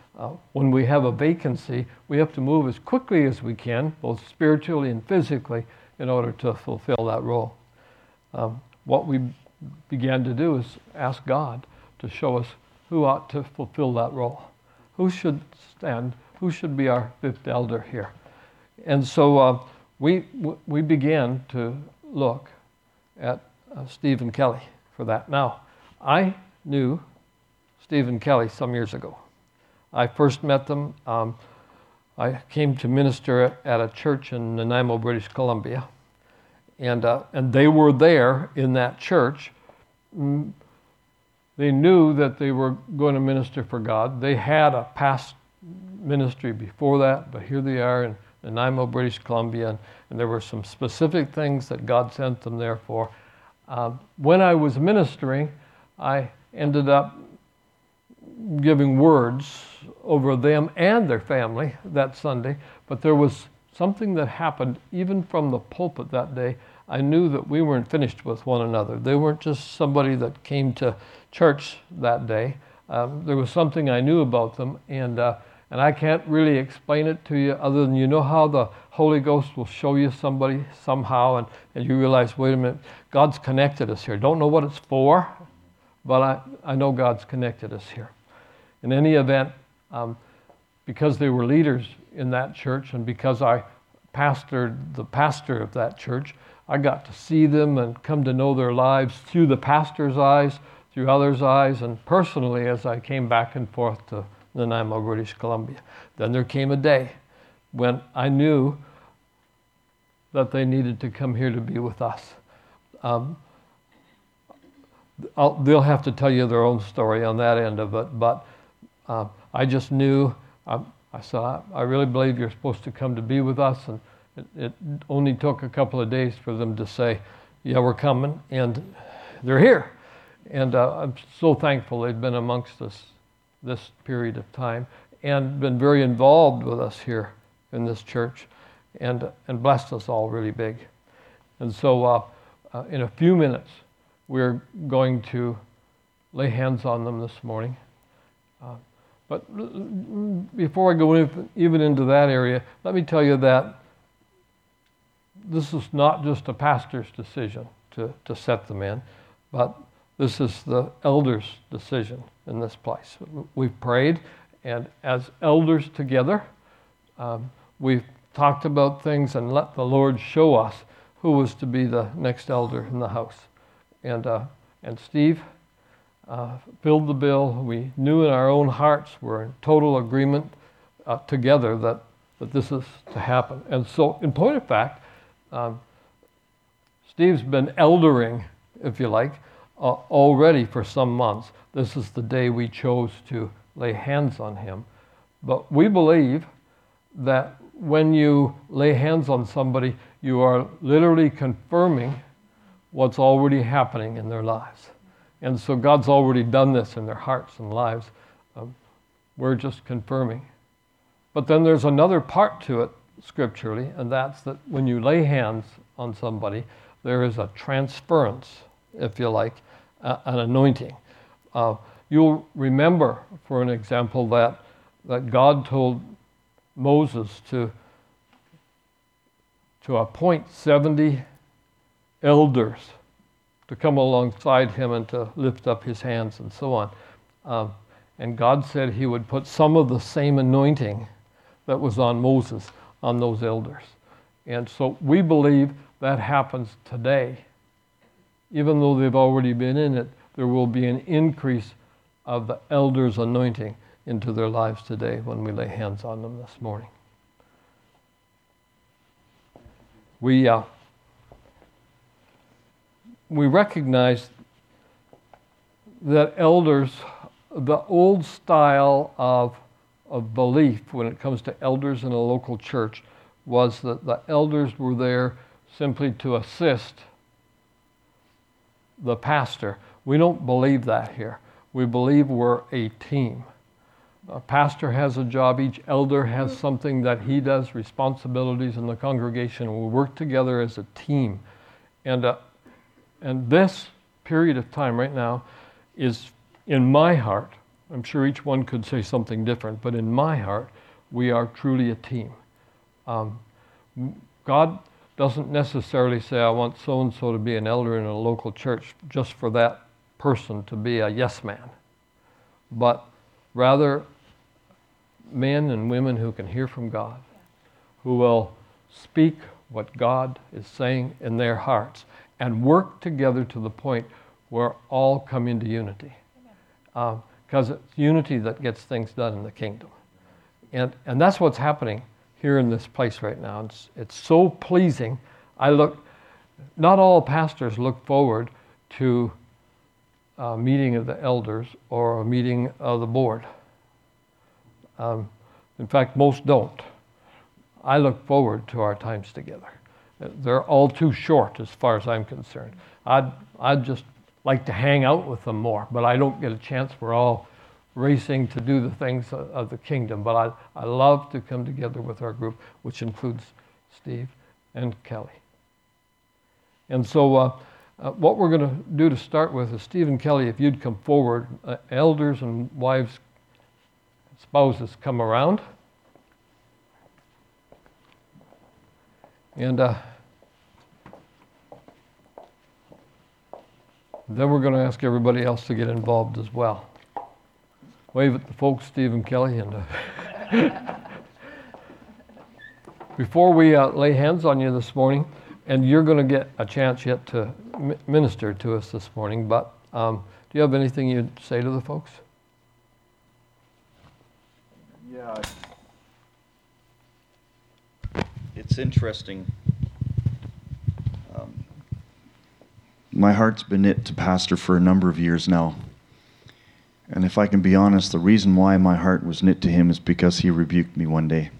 Uh, when we have a vacancy, we have to move as quickly as we can, both spiritually and physically, in order to fulfill that role. Um, what we began to do is ask God to show us who ought to fulfill that role. Who should stand? Who should be our fifth elder here? And so uh, we we began to look at uh, Stephen Kelly for that. Now, I knew Stephen Kelly some years ago. I first met them. Um, I came to minister at, at a church in Nanaimo, British Columbia, and uh, and they were there in that church. Mm, They knew that they were going to minister for God. They had a past ministry before that, but here they are in Nanaimo, British Columbia, and, and there were some specific things that God sent them there for. Uh, when I was ministering, I ended up giving words over them and their family that Sunday, but there was something that happened even from the pulpit that day. I knew that we weren't finished with one another. They weren't just somebody that came to church that day. Um, there was something I knew about them, and uh, and I can't really explain it to you other than, you know how the Holy Ghost will show you somebody somehow, and, and you realize, wait a minute, God's connected us here. Don't know what it's for, but I, I know God's connected us here. In any event, um, because they were leaders in that church, and because I pastored the pastor of that church, I got to see them and come to know their lives through the pastor's eyes, through others' eyes, and personally as I came back and forth to Nanaimo, British Columbia. Then there came a day when I knew that they needed to come here to be with us. Um, I'll, they'll have to tell you their own story on that end of it, but uh, I just knew, I, I said, I, I really believe you're supposed to come to be with us, and it, it only took a couple of days for them to say, yeah, we're coming, and they're here. And uh, I'm so thankful they've been amongst us this period of time and been very involved with us here in this church, and and blessed us all really big. And so uh, uh, in a few minutes, we're going to lay hands on them this morning. Uh, but before I go in, even into that area, let me tell you that this is not just a pastor's decision to, to set them in, but this is the elders' decision in this place. We've prayed, and as elders together, um, we've talked about things and let the Lord show us who was to be the next elder in the house. And uh, and Steve uh, filled the bill. We knew in our own hearts, we're in total agreement uh, together that, that this is to happen. And so, in point of fact, um, Steve's been eldering, if you like, Uh, already for some months. This is the day we chose to lay hands on him. But we believe that when you lay hands on somebody, you are literally confirming what's already happening in their lives. And so God's already done this in their hearts and lives. Um, we're just confirming. But then there's another part to it scripturally, and that's that when you lay hands on somebody, there is a transference, if you like, Uh, an anointing. Uh, you'll remember, for an example, that that God told Moses to to appoint seventy elders to come alongside him and to lift up his hands and so on. Um, and God said he would put some of the same anointing that was on Moses on those elders. And so we believe that happens today. Even though they've already been in it, there will be an increase of the elders' anointing into their lives today when we lay hands on them this morning. We uh, we recognize that elders, the old style of of belief when it comes to elders in a local church was that the elders were there simply to assist the pastor. We don't believe that here. We believe we're a team. A pastor has a job, each elder has something that he does, responsibilities in the congregation, and we work together as a team. And uh, and this period of time right now is, in my heart, I'm sure each one could say something different, but in my heart, we are truly a team. Um, God doesn't necessarily say, I want so-and-so to be an elder in a local church just for that person to be a yes man, but rather men and women who can hear from God, who will speak what God is saying in their hearts and work together to the point where all come into unity. Because um, it's unity that gets things done in the kingdom. And and that's what's happening here in this place right now. It's, it's so pleasing. I look, not all pastors look forward to a meeting of the elders or a meeting of the board. Um, in fact, most don't. I look forward to our times together. They're all too short as far as I'm concerned. I'd, I'd just like to hang out with them more, but I don't get a chance. We're all racing to do the things of, of the kingdom, but I, I love to come together with our group, which includes Steve and Kelly. And so uh, uh, what we're going to do to start with is, Steve and Kelly, if you'd come forward, uh, elders and wives, spouses, come around. And uh, then we're going to ask everybody else to get involved as well. Wave at the folks, Steve and Kelly. And uh, before we uh, lay hands on you this morning, and you're going to get a chance yet to mi- minister to us this morning, but um, do you have anything you'd say to the folks? Yeah. It's interesting. Um, my heart's been knit to pastor for a number of years now. And if I can be honest, the reason why my heart was knit to him is because he rebuked me one day.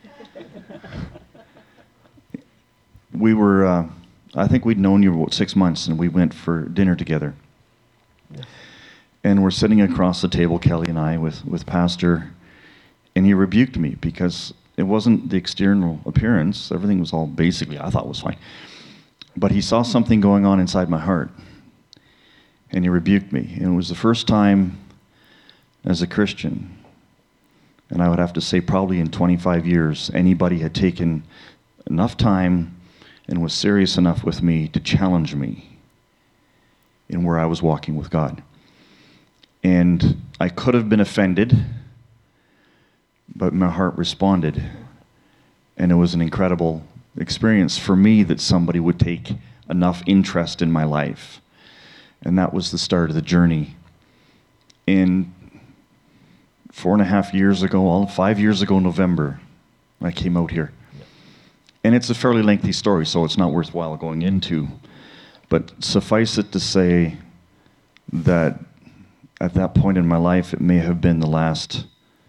We were, uh, I think we'd known you about six months, and we went for dinner together. Yeah. And we're sitting across the table, Kelly and I, with, with Pastor, and he rebuked me because it wasn't the external appearance. Everything was all basically, I thought was fine. But he saw something going on inside my heart, and he rebuked me. And it was the first time as a Christian, and I would have to say probably in twenty-five years, anybody had taken enough time and was serious enough with me to challenge me in where I was walking with God. And I could have been offended, but my heart responded. And it was an incredible experience for me that somebody would take enough interest in my life. And that was the start of the journey. And four and a half years ago, all five years ago, November, I came out here. And it's a fairly lengthy story, so it's not worthwhile going into. But suffice it to say that at that point in my life, it may have been the last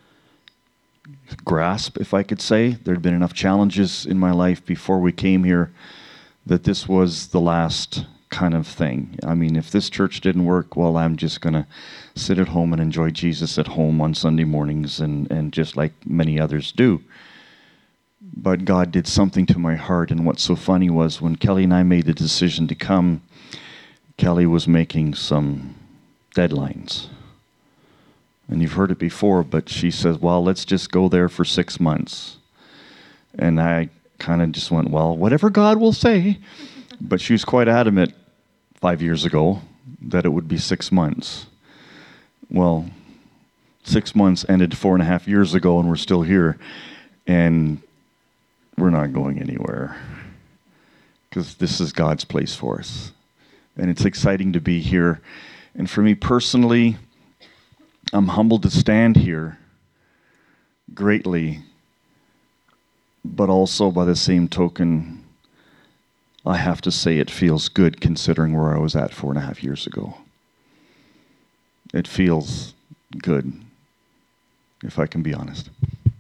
grasp, if I could say. There had been enough challenges in my life before we came here that this was the last kind of thing. I mean, if this church didn't work, well, I'm just going to sit at home and enjoy Jesus at home on Sunday mornings and, and just like many others do. But God did something to my heart, and what's so funny was when Kelly and I made the decision to come, Kelly was making some deadlines. And you've heard it before, but she says, well, let's just go there for six months. And I kind of just went, well, whatever God will say. But she was quite adamant five years ago that it would be six months. Well, six months ended four and a half years ago, and we're still here. And we're not going anywhere because this is God's place for us. And it's exciting to be here. And for me personally, I'm humbled to stand here greatly, but also by the same token, I have to say it feels good considering where I was at four and a half years ago. It feels good, if I can be honest.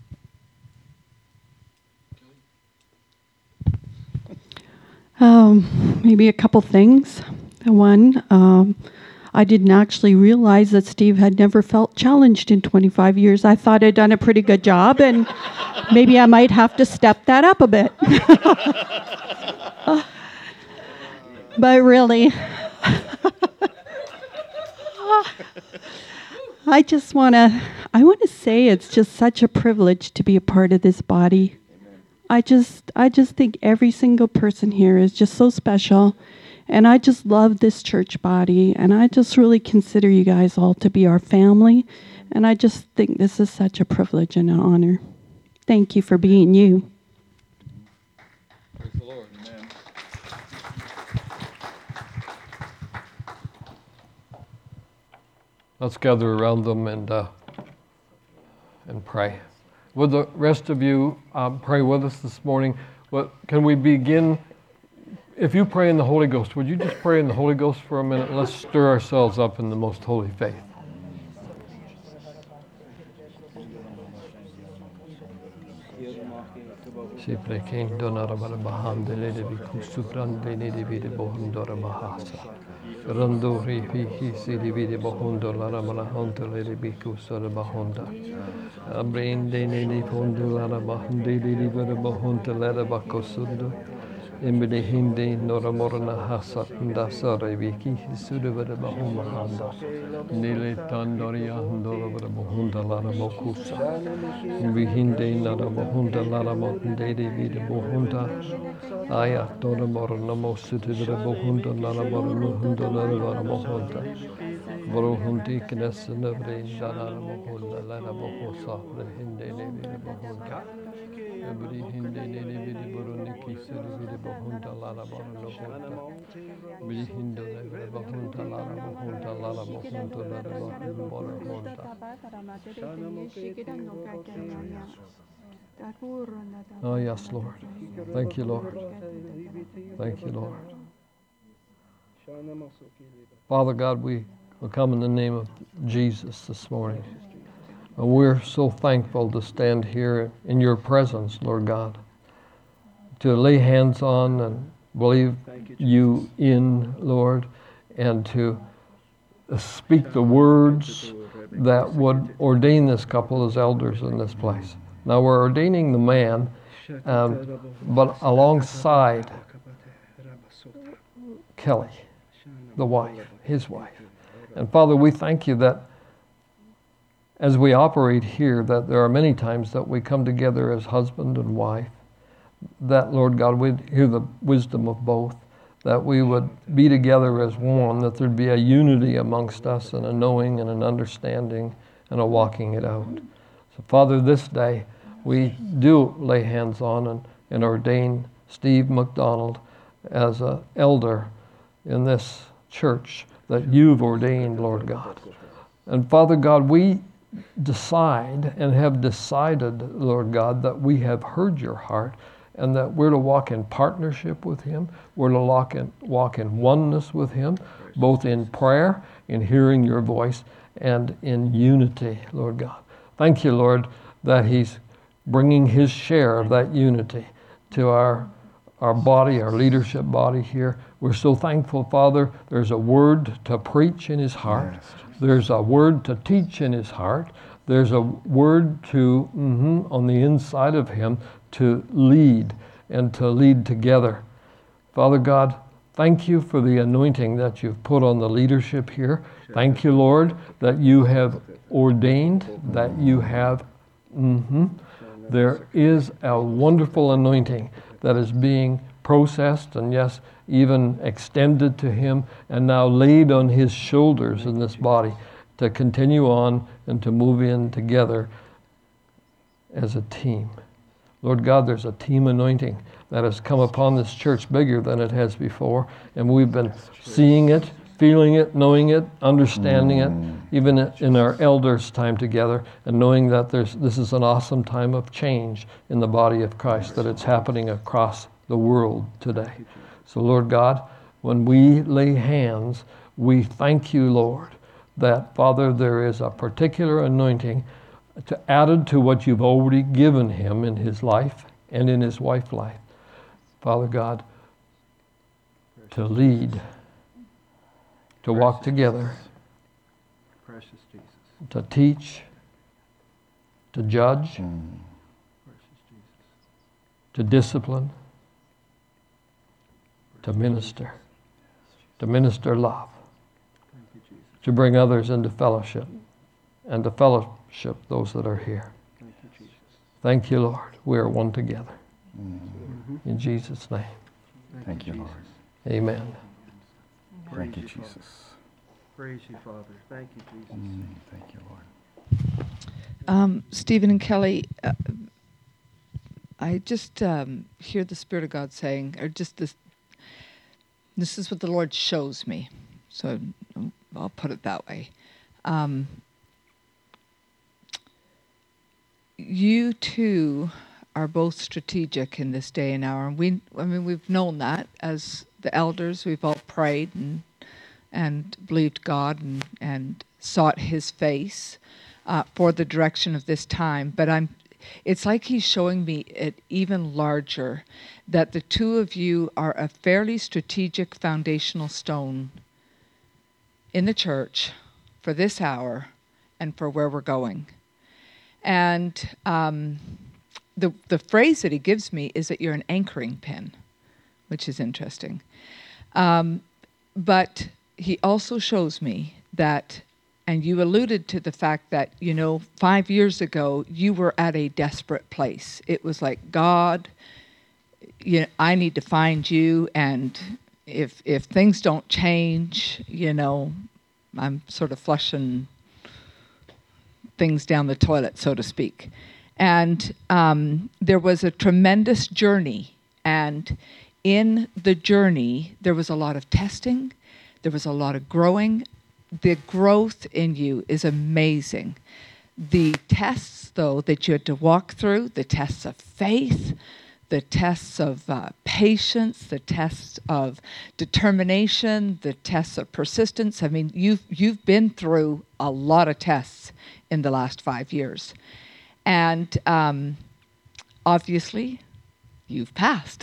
Um, maybe a couple things. One, um, I didn't actually realize that Steve had never felt challenged in twenty-five years. I thought I'd done a pretty good job, and maybe I might have to step that up a bit. But really, I just want to, I want to say it's just such a privilege to be a part of this body. I just, I just think every single person here is just so special. And I just love this church body. And I just really consider you guys all to be our family. And I just think this is such a privilege and an honor. Thank you for being you. Praise the Lord. Amen. Let's gather around them and uh, and pray. Would the rest of you um, pray with us this morning? What, can we begin? If you pray in the Holy Ghost, would you just pray in the Holy Ghost for a minute? Let's stir ourselves up in the most holy faith. Randori hi si divide bohondo la ramana honto le biku sora bahonda. Abrain de ne fondo la bahonde de divide bohonto la bakosundo. Imbede hindi nora morana hasat nda sara biki suda vada bahoma handa. Nile tandoria hondola vada bohonda la mokusa. Imbi hindi nara bohonda la mokunde de vide bohonda. Aya tora morana mosuta vada bohonda la morana honda la vada bohonda. Varo hundi knes nabre dana bohonda la bohosa the hindi ne vide bohonda. Every hindi ne vide boruniki suda vide bohonda la morana bohonda. Vide hindi ne vide bohonda la bohonda la bohonda la bohonda. Oh, yes, Lord. Thank you, Lord. Thank you, Lord. Father God, we will come in the name of Jesus this morning. And we're so thankful to stand here in your presence, Lord God, to lay hands on and believe you in, Lord, and to speak the words that would ordain this couple as elders in this place. Now we're ordaining the man, um, but alongside Kelly, the wife, his wife. And Father, we thank you that as we operate here, that there are many times that we come together as husband and wife, that, Lord God, we'd hear the wisdom of both, that we would be together as one, that there'd be a unity amongst us and a knowing and an understanding and a walking it out. So, Father, this day, we do lay hands on and, and ordain Steve McDonald as an elder in this church that you've ordained, Lord God. And Father God, we decide and have decided, Lord God, that we have heard your heart and that we're to walk in partnership with him. We're to walk in, walk in oneness with him, both in prayer, in hearing your voice, and in unity, Lord God. Thank you, Lord, that he's bringing his share of that unity to our our body, our leadership body here. We're so thankful, Father. There's a word to preach in his heart. There's a word to teach in his heart. There's a word to, mm-hmm, on the inside of him, to lead and to lead together. Father God, thank you for the anointing that you've put on the leadership here. Thank you, Lord, that you have ordained, that you have, mm-hmm, there is a wonderful anointing that is being processed and, yes, even extended to him and now laid on his shoulders in this body to continue on and to move in together as a team. Lord God, there's a team anointing that has come upon this church bigger than it has before, and we've been seeing it, feeling it, knowing it, understanding it, even in our elders' time together, and knowing that there's this is an awesome time of change in the body of Christ, that it's happening across the world today. So, Lord God, when we lay hands, we thank you, Lord, that, Father, there is a particular anointing to added to what you've already given him in his life and in his wife's life. Father God, to lead, to walk together, to teach, to judge, to discipline, to minister, to minister love, to bring others into fellowship and to fellowship those that are here. Thank you, Jesus. Thank you, Lord. We are one together. Mm. In Jesus' name, Thank you, Lord. amen. Thank you, Praise you, Father. Jesus. Praise you, Father. Thank you, Jesus. Mm, Thank you, Lord. Um, Stephen and Kelly, uh, I just um, hear the Spirit of God saying, or just this, this is what the Lord shows me. So um, I'll put it that way. Um, you two are both strategic in this day and hour. And we, I mean, we've known that as the elders. We've all prayed and and believed God and, and sought His face uh, for the direction of this time. But I'm, it's like He's showing me it even larger, that the two of you are a fairly strategic foundational stone in the church for this hour and for where we're going. And um, the the phrase that He gives me is that you're an anchoring pin, which is interesting. Um, but He also shows me that, and you alluded to the fact that, you know, five years ago, you were at a desperate place. It was like, God, you know, I need to find you, and if if things don't change, you know, I'm sort of flushing things down the toilet, so to speak. And um, there was a tremendous journey, and in the journey, there was a lot of testing. There was a lot of growing. The growth in you is amazing. The tests, though, that you had to walk through, the tests of faith, the tests of uh, patience, the tests of determination, the tests of persistence. I mean, you've, you've been through a lot of tests in the last five years. And um, obviously, you've passed.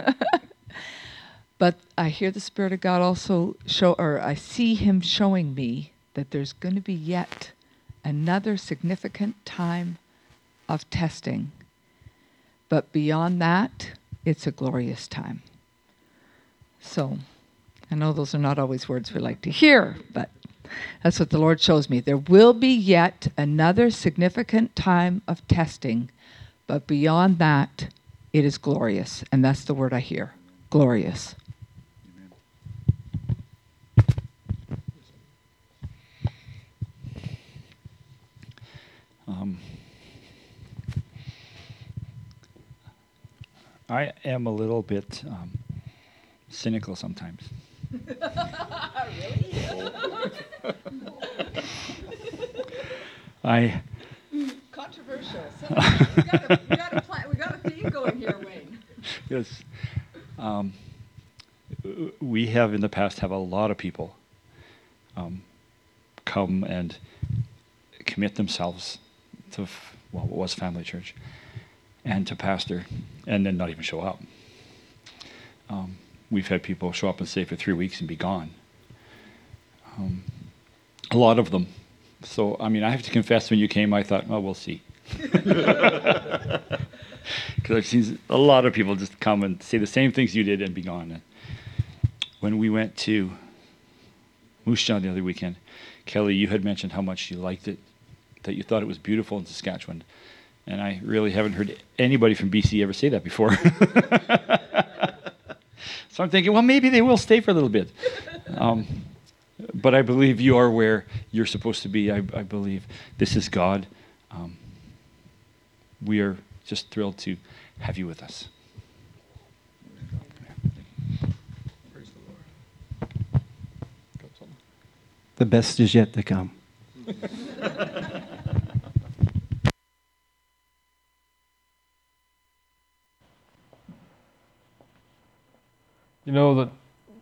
But I hear the Spirit of God also show, or I see Him showing me that there's going to be yet another significant time of testing. But beyond that, it's a glorious time. So, I know those are not always words we like to hear, but that's what the Lord shows me. There will be yet another significant time of testing, but beyond that, it is glorious. And that's the word I hear, glorious. Um, I am a little bit um, cynical sometimes. I Controversial. we, got a, we, got a plan, we got a theme going here, Wayne. yes, um, we have in the past have a lot of people um, come and commit themselves to f- well, what was Family Church and to pastor, and then not even show up. Um, we've had people show up and stay for three weeks and be gone. Um, a lot of them. So, I mean, I have to confess, when you came, I thought, oh, we'll see. Because I've seen a lot of people just come and say the same things you did and be gone. And when we went to Moose Jaw the other weekend, Kelly, you had mentioned how much you liked it, that you thought it was beautiful in Saskatchewan. And I really haven't heard anybody from B C ever say that before. So I'm thinking, well, maybe they will stay for a little bit. Um, but I believe you are where you're supposed to be. I, I believe this is God. Um, we are just thrilled to have you with us. Praise the Lord. Got something? The best is yet to come. You know that,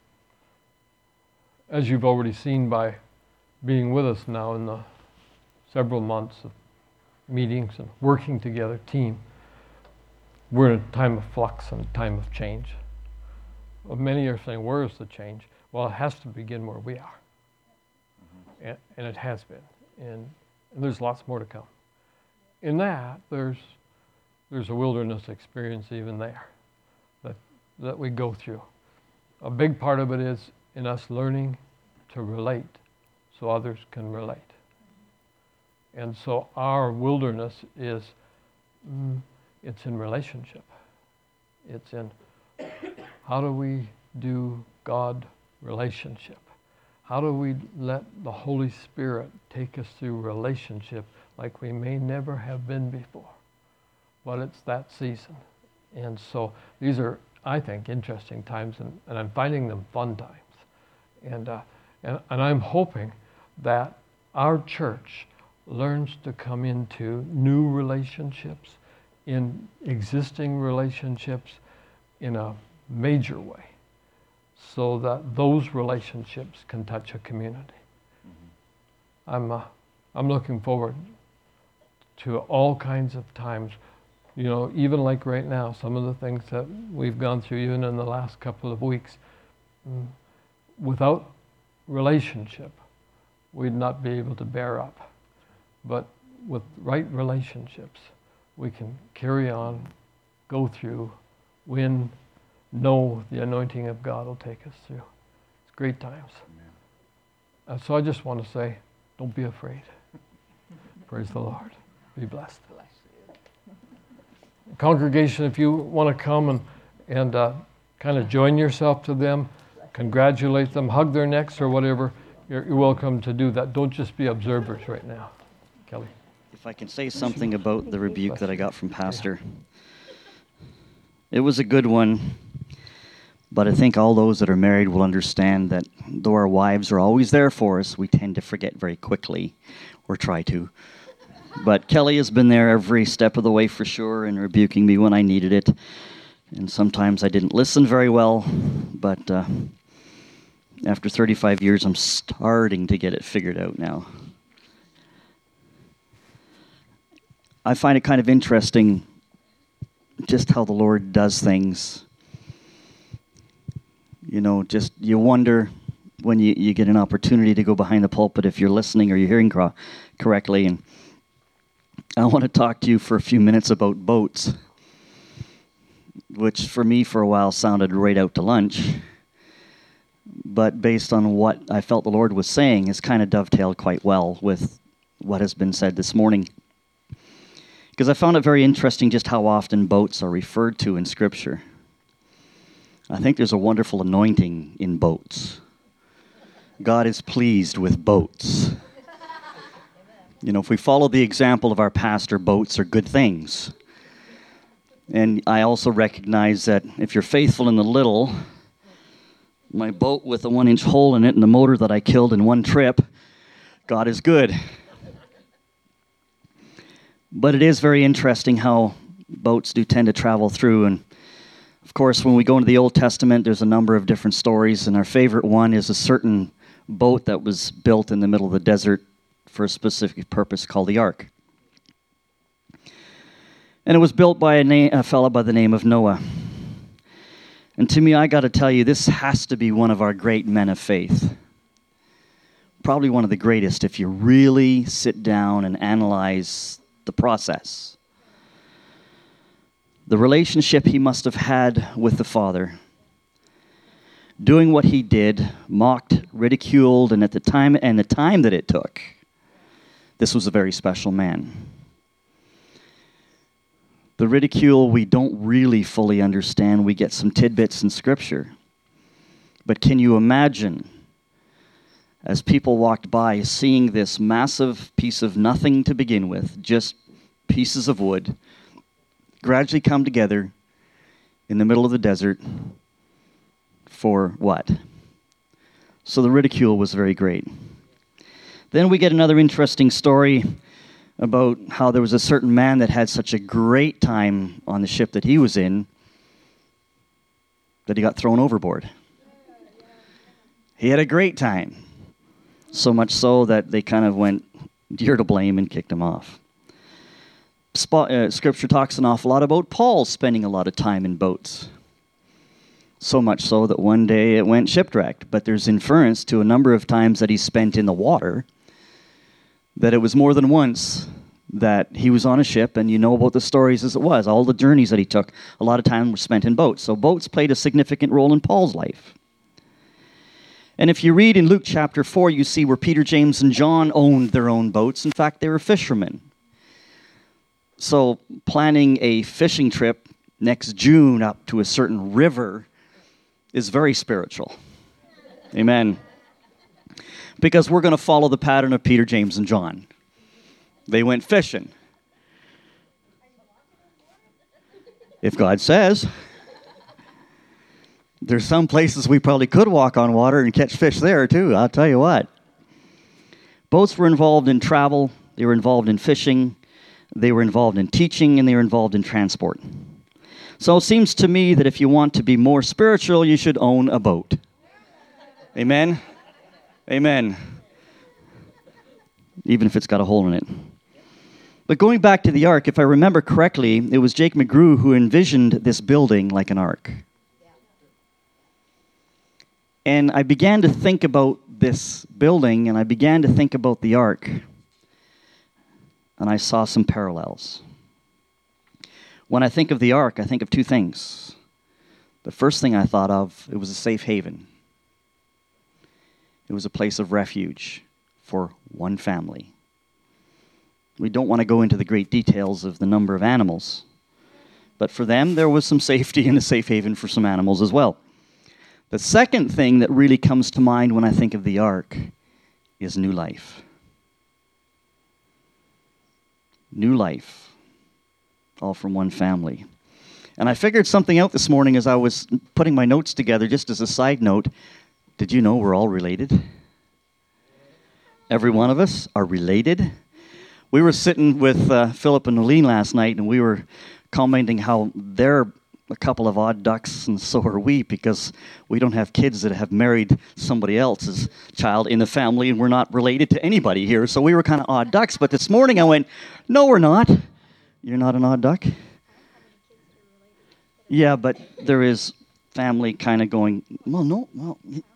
as you've already seen by being with us now in the several months of meetings and working together, team, we're in a time of flux and a time of change. Well, many are saying, where is the change? Well, it has to begin where we are. And, and it has been. And, and there's lots more to come. In that, there's there's a wilderness experience even there that that we go through. A big part of it is in us learning to relate so others can relate. And so our wilderness is, mm, it's in relationship. It's in how do we do God relationship? How do we let the Holy Spirit take us through relationship like we may never have been before? But it's that season. And so these are, I think, interesting times, and, and I'm finding them fun times. And, uh, and, and I'm hoping that our church learns to come into new relationships, in existing relationships, in a major way, so that those relationships can touch a community. Mm-hmm. I'm, uh, I'm looking forward to all kinds of times, you know, even like right now, some of the things that we've gone through even in the last couple of weeks. Mm, without relationship, we'd not be able to bear up. But with right relationships, we can carry on, go through, win, know the anointing of God will take us through. It's great times. Uh, so I just want to say, don't be afraid. Praise the Lord. Be blessed. Congregation, if you want to come and, and uh, kind of join yourself to them, congratulate them, hug their necks or whatever, you're, you're welcome to do that. Don't just be observers right now. Kelly. If I can say something about the rebuke that I got from Pastor. It was a good one, but I think all those that are married will understand that though our wives are always there for us, we tend to forget very quickly, or try to. But Kelly has been there every step of the way for sure, and rebuking me when I needed it. And sometimes I didn't listen very well, but uh, after thirty-five years, I'm starting to get it figured out now. I find it kind of interesting just how the Lord does things. You know, just you wonder when you, you get an opportunity to go behind the pulpit if you're listening or you're hearing cor- correctly. And I want to talk to you for a few minutes about boats, which for me for a while sounded right out to lunch. But based on what I felt the Lord was saying, has kind of dovetailed quite well with what has been said this morning. Because I found it very interesting just how often boats are referred to in Scripture. I think there's a wonderful anointing in boats. God is pleased with boats. You know, if we follow the example of our pastor, boats are good things. And I also recognize that if you're faithful in the little, my boat with a one-inch hole in it and the motor that I killed in one trip, God is good. But it is very interesting how boats do tend to travel through. And of course, when we go into the Old Testament, there's a number of different stories. And our favorite one is a certain boat that was built in the middle of the desert for a specific purpose called the Ark. And it was built by a, na- a fellow by the name of Noah. And to me, I got to tell you, this has to be one of our great men of faith. Probably one of the greatest if you really sit down and analyze the process. The relationship he must have had with the Father. Doing what he did, mocked, ridiculed, and at the time and the time that it took, this was a very special man. The ridicule we don't really fully understand. We get some tidbits in Scripture. But can you imagine, as people walked by, seeing this massive piece of nothing to begin with, just pieces of wood, gradually come together in the middle of the desert for what? So the ridicule was very great. Then we get another interesting story about how there was a certain man that had such a great time on the ship that he was in that he got thrown overboard. He had a great time. So much so that they kind of went, you're to blame, and kicked him off. Spot, uh, scripture talks an awful lot about Paul spending a lot of time in boats. So much so that one day it went shipwrecked. But there's inference to a number of times that he spent in the water, that it was more than once that he was on a ship, and you know about the stories as it was. All the journeys that he took, a lot of time were spent in boats. So boats played a significant role in Paul's life. And if you read in Luke chapter four, you see where Peter, James, and John owned their own boats. In fact, they were fishermen. So planning a fishing trip next June up to a certain river is very spiritual. Amen. Because we're going to follow the pattern of Peter, James, and John. They went fishing. If God says. There's some places we probably could walk on water and catch fish there too, I'll tell you what. Boats were involved in travel, they were involved in fishing, they were involved in teaching, and they were involved in transport. So it seems to me that if you want to be more spiritual, you should own a boat. Amen? Amen. Even if it's got a hole in it. But going back to the ark, if I remember correctly, it was Jake McGrew who envisioned this building like an ark. And I began to think about this building, and I began to think about the ark. And I saw some parallels. When I think of the ark, I think of two things. The first thing I thought of, it was a safe haven. It was a place of refuge for one family. We don't want to go into the great details of the number of animals, but for them, there was some safety and a safe haven for some animals as well. The second thing that really comes to mind when I think of the ark is new life. New life, all from one family. And I figured something out this morning as I was putting my notes together, just as a side note. Did you know we're all related? Every one of us are related. We were sitting with uh, Philip and Nolene last night, and we were commenting how they're a couple of odd ducks, and so are we, because we don't have kids that have married somebody else's child in the family, and we're not related to anybody here, so we were kind of odd ducks. But this morning I went, no, we're not. You're not an odd duck? Yeah, but there is family kind of going, well, no, well,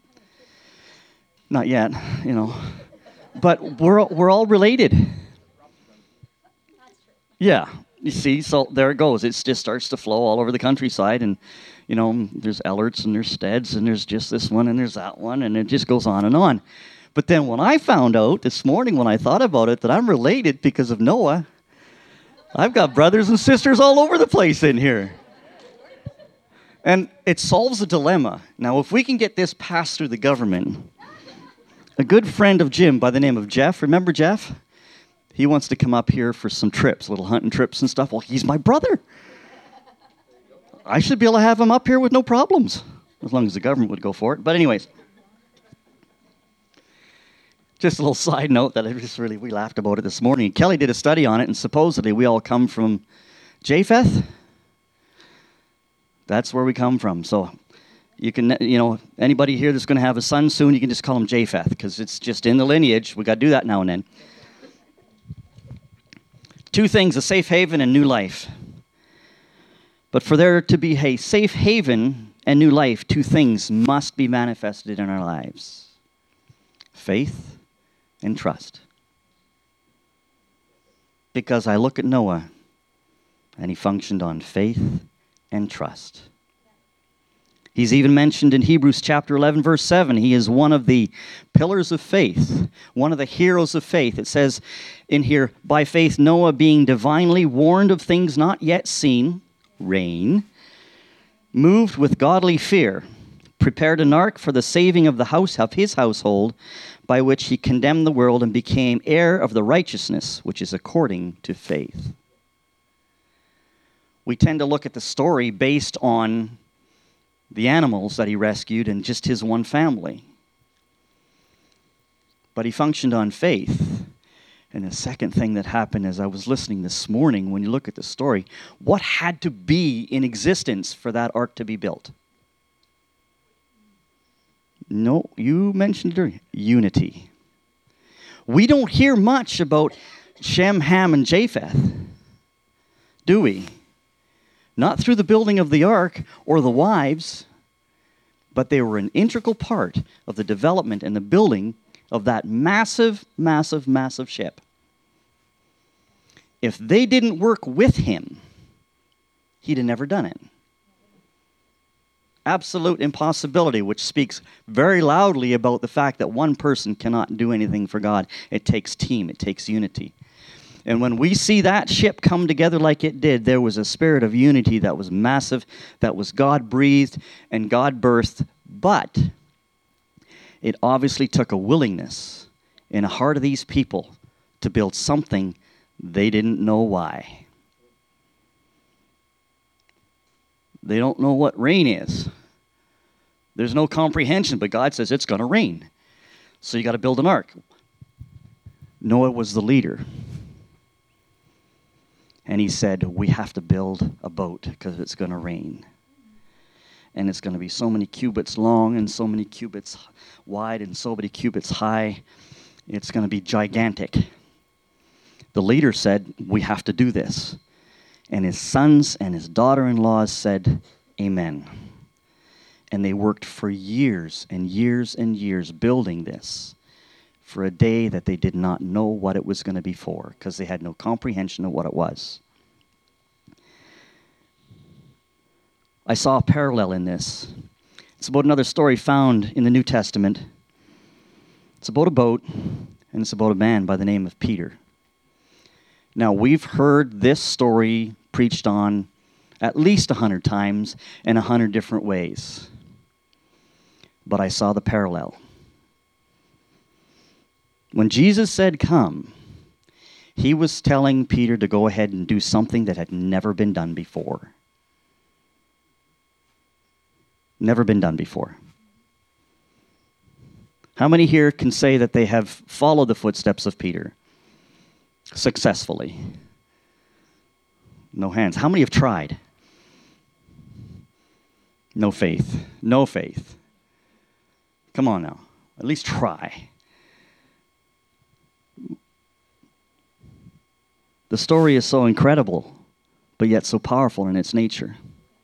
not yet, you know. But we're we're all related. Yeah. You see, so there it goes. It just starts to flow all over the countryside, and, you know, there's Ellerts, and there's Steads, and there's just this one, and there's that one, and it just goes on and on. But then when I found out this morning, when I thought about it, that I'm related because of Noah, I've got brothers and sisters all over the place in here. And it solves a dilemma. Now, if we can get this passed through the government, a good friend of Jim by the name of Jeff, remember Jeff? He wants to come up here for some trips, little hunting trips and stuff. Well, he's my brother. I should be able to have him up here with no problems, as long as the government would go for it. But anyways, just a little side note that I just really, we laughed about it this morning. Kelly did a study on it, and supposedly we all come from Japheth. That's where we come from. So you can, you know, anybody here that's going to have a son soon, you can just call him Japheth, because it's just in the lineage. We got to do that now and then. Two things, a safe haven and new life. But for there to be a safe haven and new life, two things must be manifested in our lives. Faith and trust. Because I look at Noah, and he functioned on faith and trust. He's even mentioned in Hebrews chapter eleven, verse seven. He is one of the pillars of faith, one of the heroes of faith. It says in here, by faith Noah, being divinely warned of things not yet seen, rain, moved with godly fear, prepared an ark for the saving of the house of his household, by which he condemned the world and became heir of the righteousness which is according to faith. We tend to look at the story based on the animals that he rescued and just his one family. But he functioned on faith. And the second thing that happened as I was listening this morning, when you look at the story, what had to be in existence for that ark to be built? No, you mentioned it earlier. Unity. We don't hear much about Shem, Ham, and Japheth, do we? Not through the building of the ark or the wives, but they were an integral part of the development and the building of that massive, massive, massive ship. If they didn't work with him, he'd have never done it. absolute impossibility, which speaks very loudly about the fact that one person cannot do anything for God. It takes team. It takes unity. And when we see that ship come together like it did, there was a spirit of unity that was massive, that was God-breathed and God-birthed. But it obviously took a willingness in the heart of these people to build something they didn't know why. They don't know what rain is. There's no comprehension, but God says it's going to rain. So you got to build an ark. Noah was the leader. And he said, we have to build a boat because it's going to rain. And it's going to be so many cubits long and so many cubits wide and so many cubits high. It's going to be gigantic. The leader said, we have to do this. And his sons and his daughter-in-laws said, amen. And they worked for years and years and years building this for a day that they did not know what it was going to be for because they had no comprehension of what it was. I saw a parallel in this. It's about another story found in the New Testament. It's about a boat, and it's about a man by the name of Peter. Now, we've heard this story preached on at least a hundred times in a hundred different ways. But I saw the parallel. When Jesus said, come, he was telling Peter to go ahead and do something that had never been done before. Never been done before. How many here can say that they have followed the footsteps of Peter successfully? No hands. How many have tried? No faith. No faith. Come on now. At least try. The story is so incredible, but yet so powerful in its nature.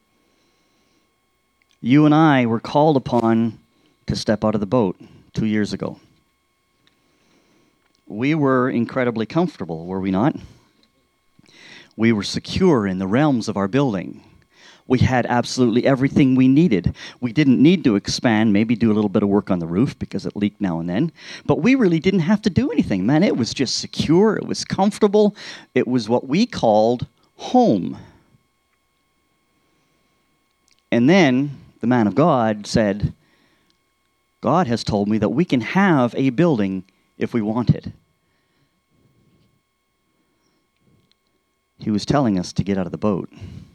You and I were called upon to step out of the boat two years ago. We were incredibly comfortable, were we not? We were secure in the realms of our building. We had absolutely everything we needed. We didn't need to expand, maybe do a little bit of work on the roof because it leaked now and then. But we really didn't have to do anything, man. It was just secure. It was comfortable. It was what we called home. And then the man of God said, God has told me that we can have a building if we want it. He was telling us to get out of the boat.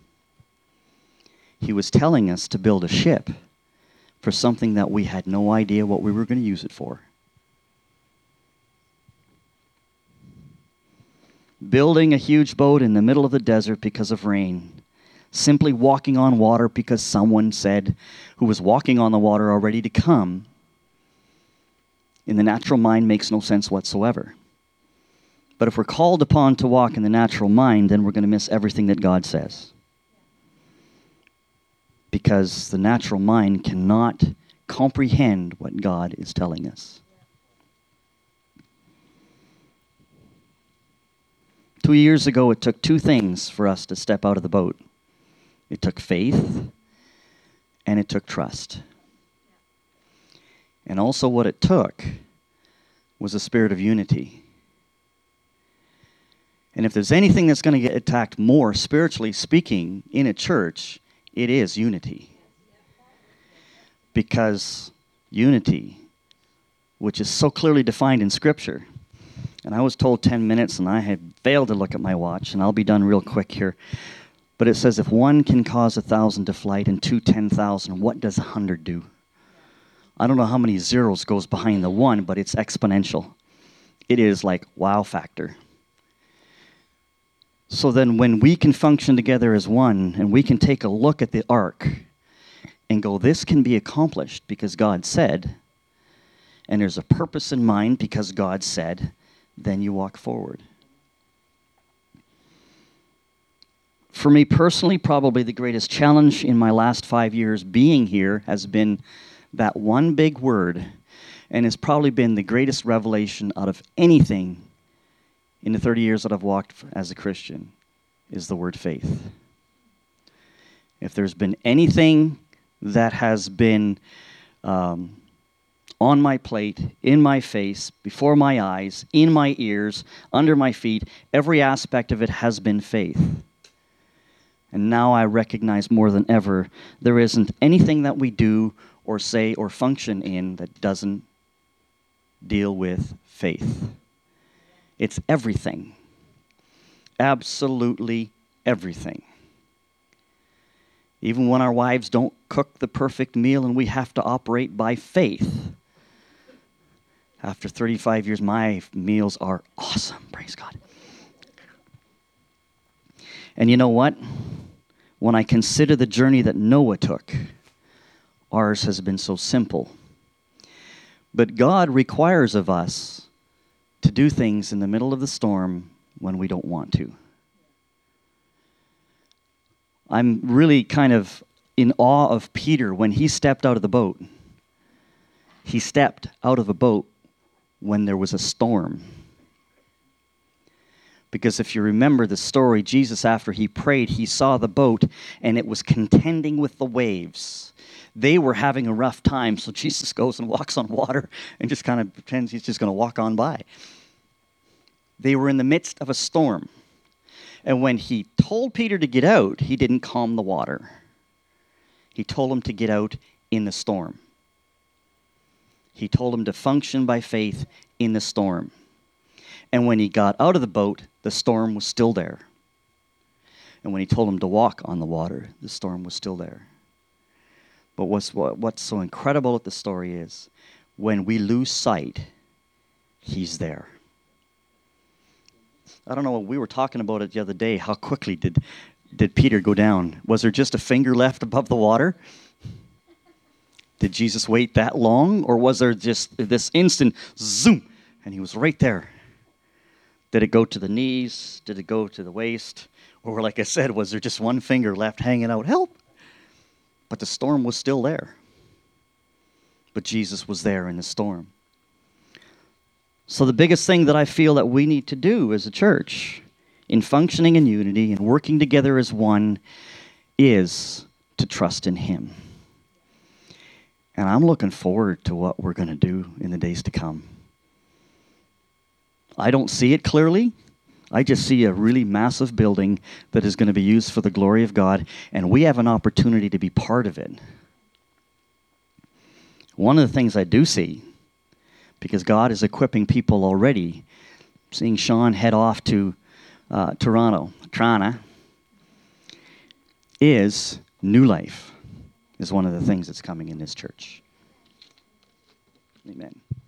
He was telling us to build a ship for something that we had no idea what we were going to use it for. Building a huge boat in the middle of the desert because of rain. Simply walking on water because someone said, who was walking on the water already, to come, in the natural mind makes no sense whatsoever. But if we're called upon to walk in the natural mind, then we're going to miss everything that God says. Because the natural mind cannot comprehend what God is telling us. Two years ago, it took two things for us to step out of the boat. It took faith, and it took trust. And also what it took was a spirit of unity. And if there's anything that's going to get attacked more, spiritually speaking, in a church, it is unity. Because unity, which is so clearly defined in Scripture, and I was told ten minutes, and I had failed to look at my watch, and I'll be done real quick here. But it says, if one can cause a thousand to flight and two ten thousand, what does a hundred do? I don't know how many zeros goes behind the one, but it's exponential. It is like wow factor. So then when we can function together as one, and we can take a look at the ark and go, this can be accomplished because God said, and there's a purpose in mind because God said, then you walk forward. For me personally, probably the greatest challenge in my last five years being here has been that one big word, and it's probably been the greatest revelation out of anything in the thirty years that I've walked as a Christian, is the word faith. If there's been anything that has been um, on my plate, in my face, before my eyes, in my ears, under my feet. Every aspect of it has been faith. And now I recognize more than ever, there isn't anything that we do or say or function in that doesn't deal with faith. It's everything. Absolutely everything. Even when our wives don't cook the perfect meal and we have to operate by faith. After thirty-five years, my meals are awesome, praise God. And you know what? When I consider the journey that Noah took, ours has been so simple. But God requires of us to do things in the middle of the storm when we don't want to. I'm really kind of in awe of Peter when he stepped out of the boat. He stepped out of a boat when there was a storm. Because if you remember the story, Jesus, after he prayed, he saw the boat and it was contending with the waves. They were having a rough time, so Jesus goes and walks on water and just kind of pretends he's just going to walk on by. They were in the midst of a storm. And when he told Peter to get out, he didn't calm the water. He told him to get out in the storm. He told him to function by faith in the storm. And when he got out of the boat, the storm was still there. And when he told him to walk on the water, the storm was still there. But what's, what's so incredible at the story is, when we lose sight, he's there. I don't know, we were talking about it the other day. How quickly did, did Peter go down? Was there just a finger left above the water? Did Jesus wait that long? Or was there just this instant zoom, and he was right there? Did it go to the knees? Did it go to the waist? Or like I said, was there just one finger left hanging out? Help! But the storm was still there. But Jesus was there in the storm. So the biggest thing that I feel that we need to do as a church, in functioning in unity and working together as one, is to trust in him. And I'm looking forward to what we're going to do in the days to come. I don't see it clearly. I just see a really massive building that is going to be used for the glory of God, and we have an opportunity to be part of it. One of the things I do see, because God is equipping people already, seeing Sean head off to uh, Toronto, Toronto, is new life, is one of the things that's coming in this church. Amen.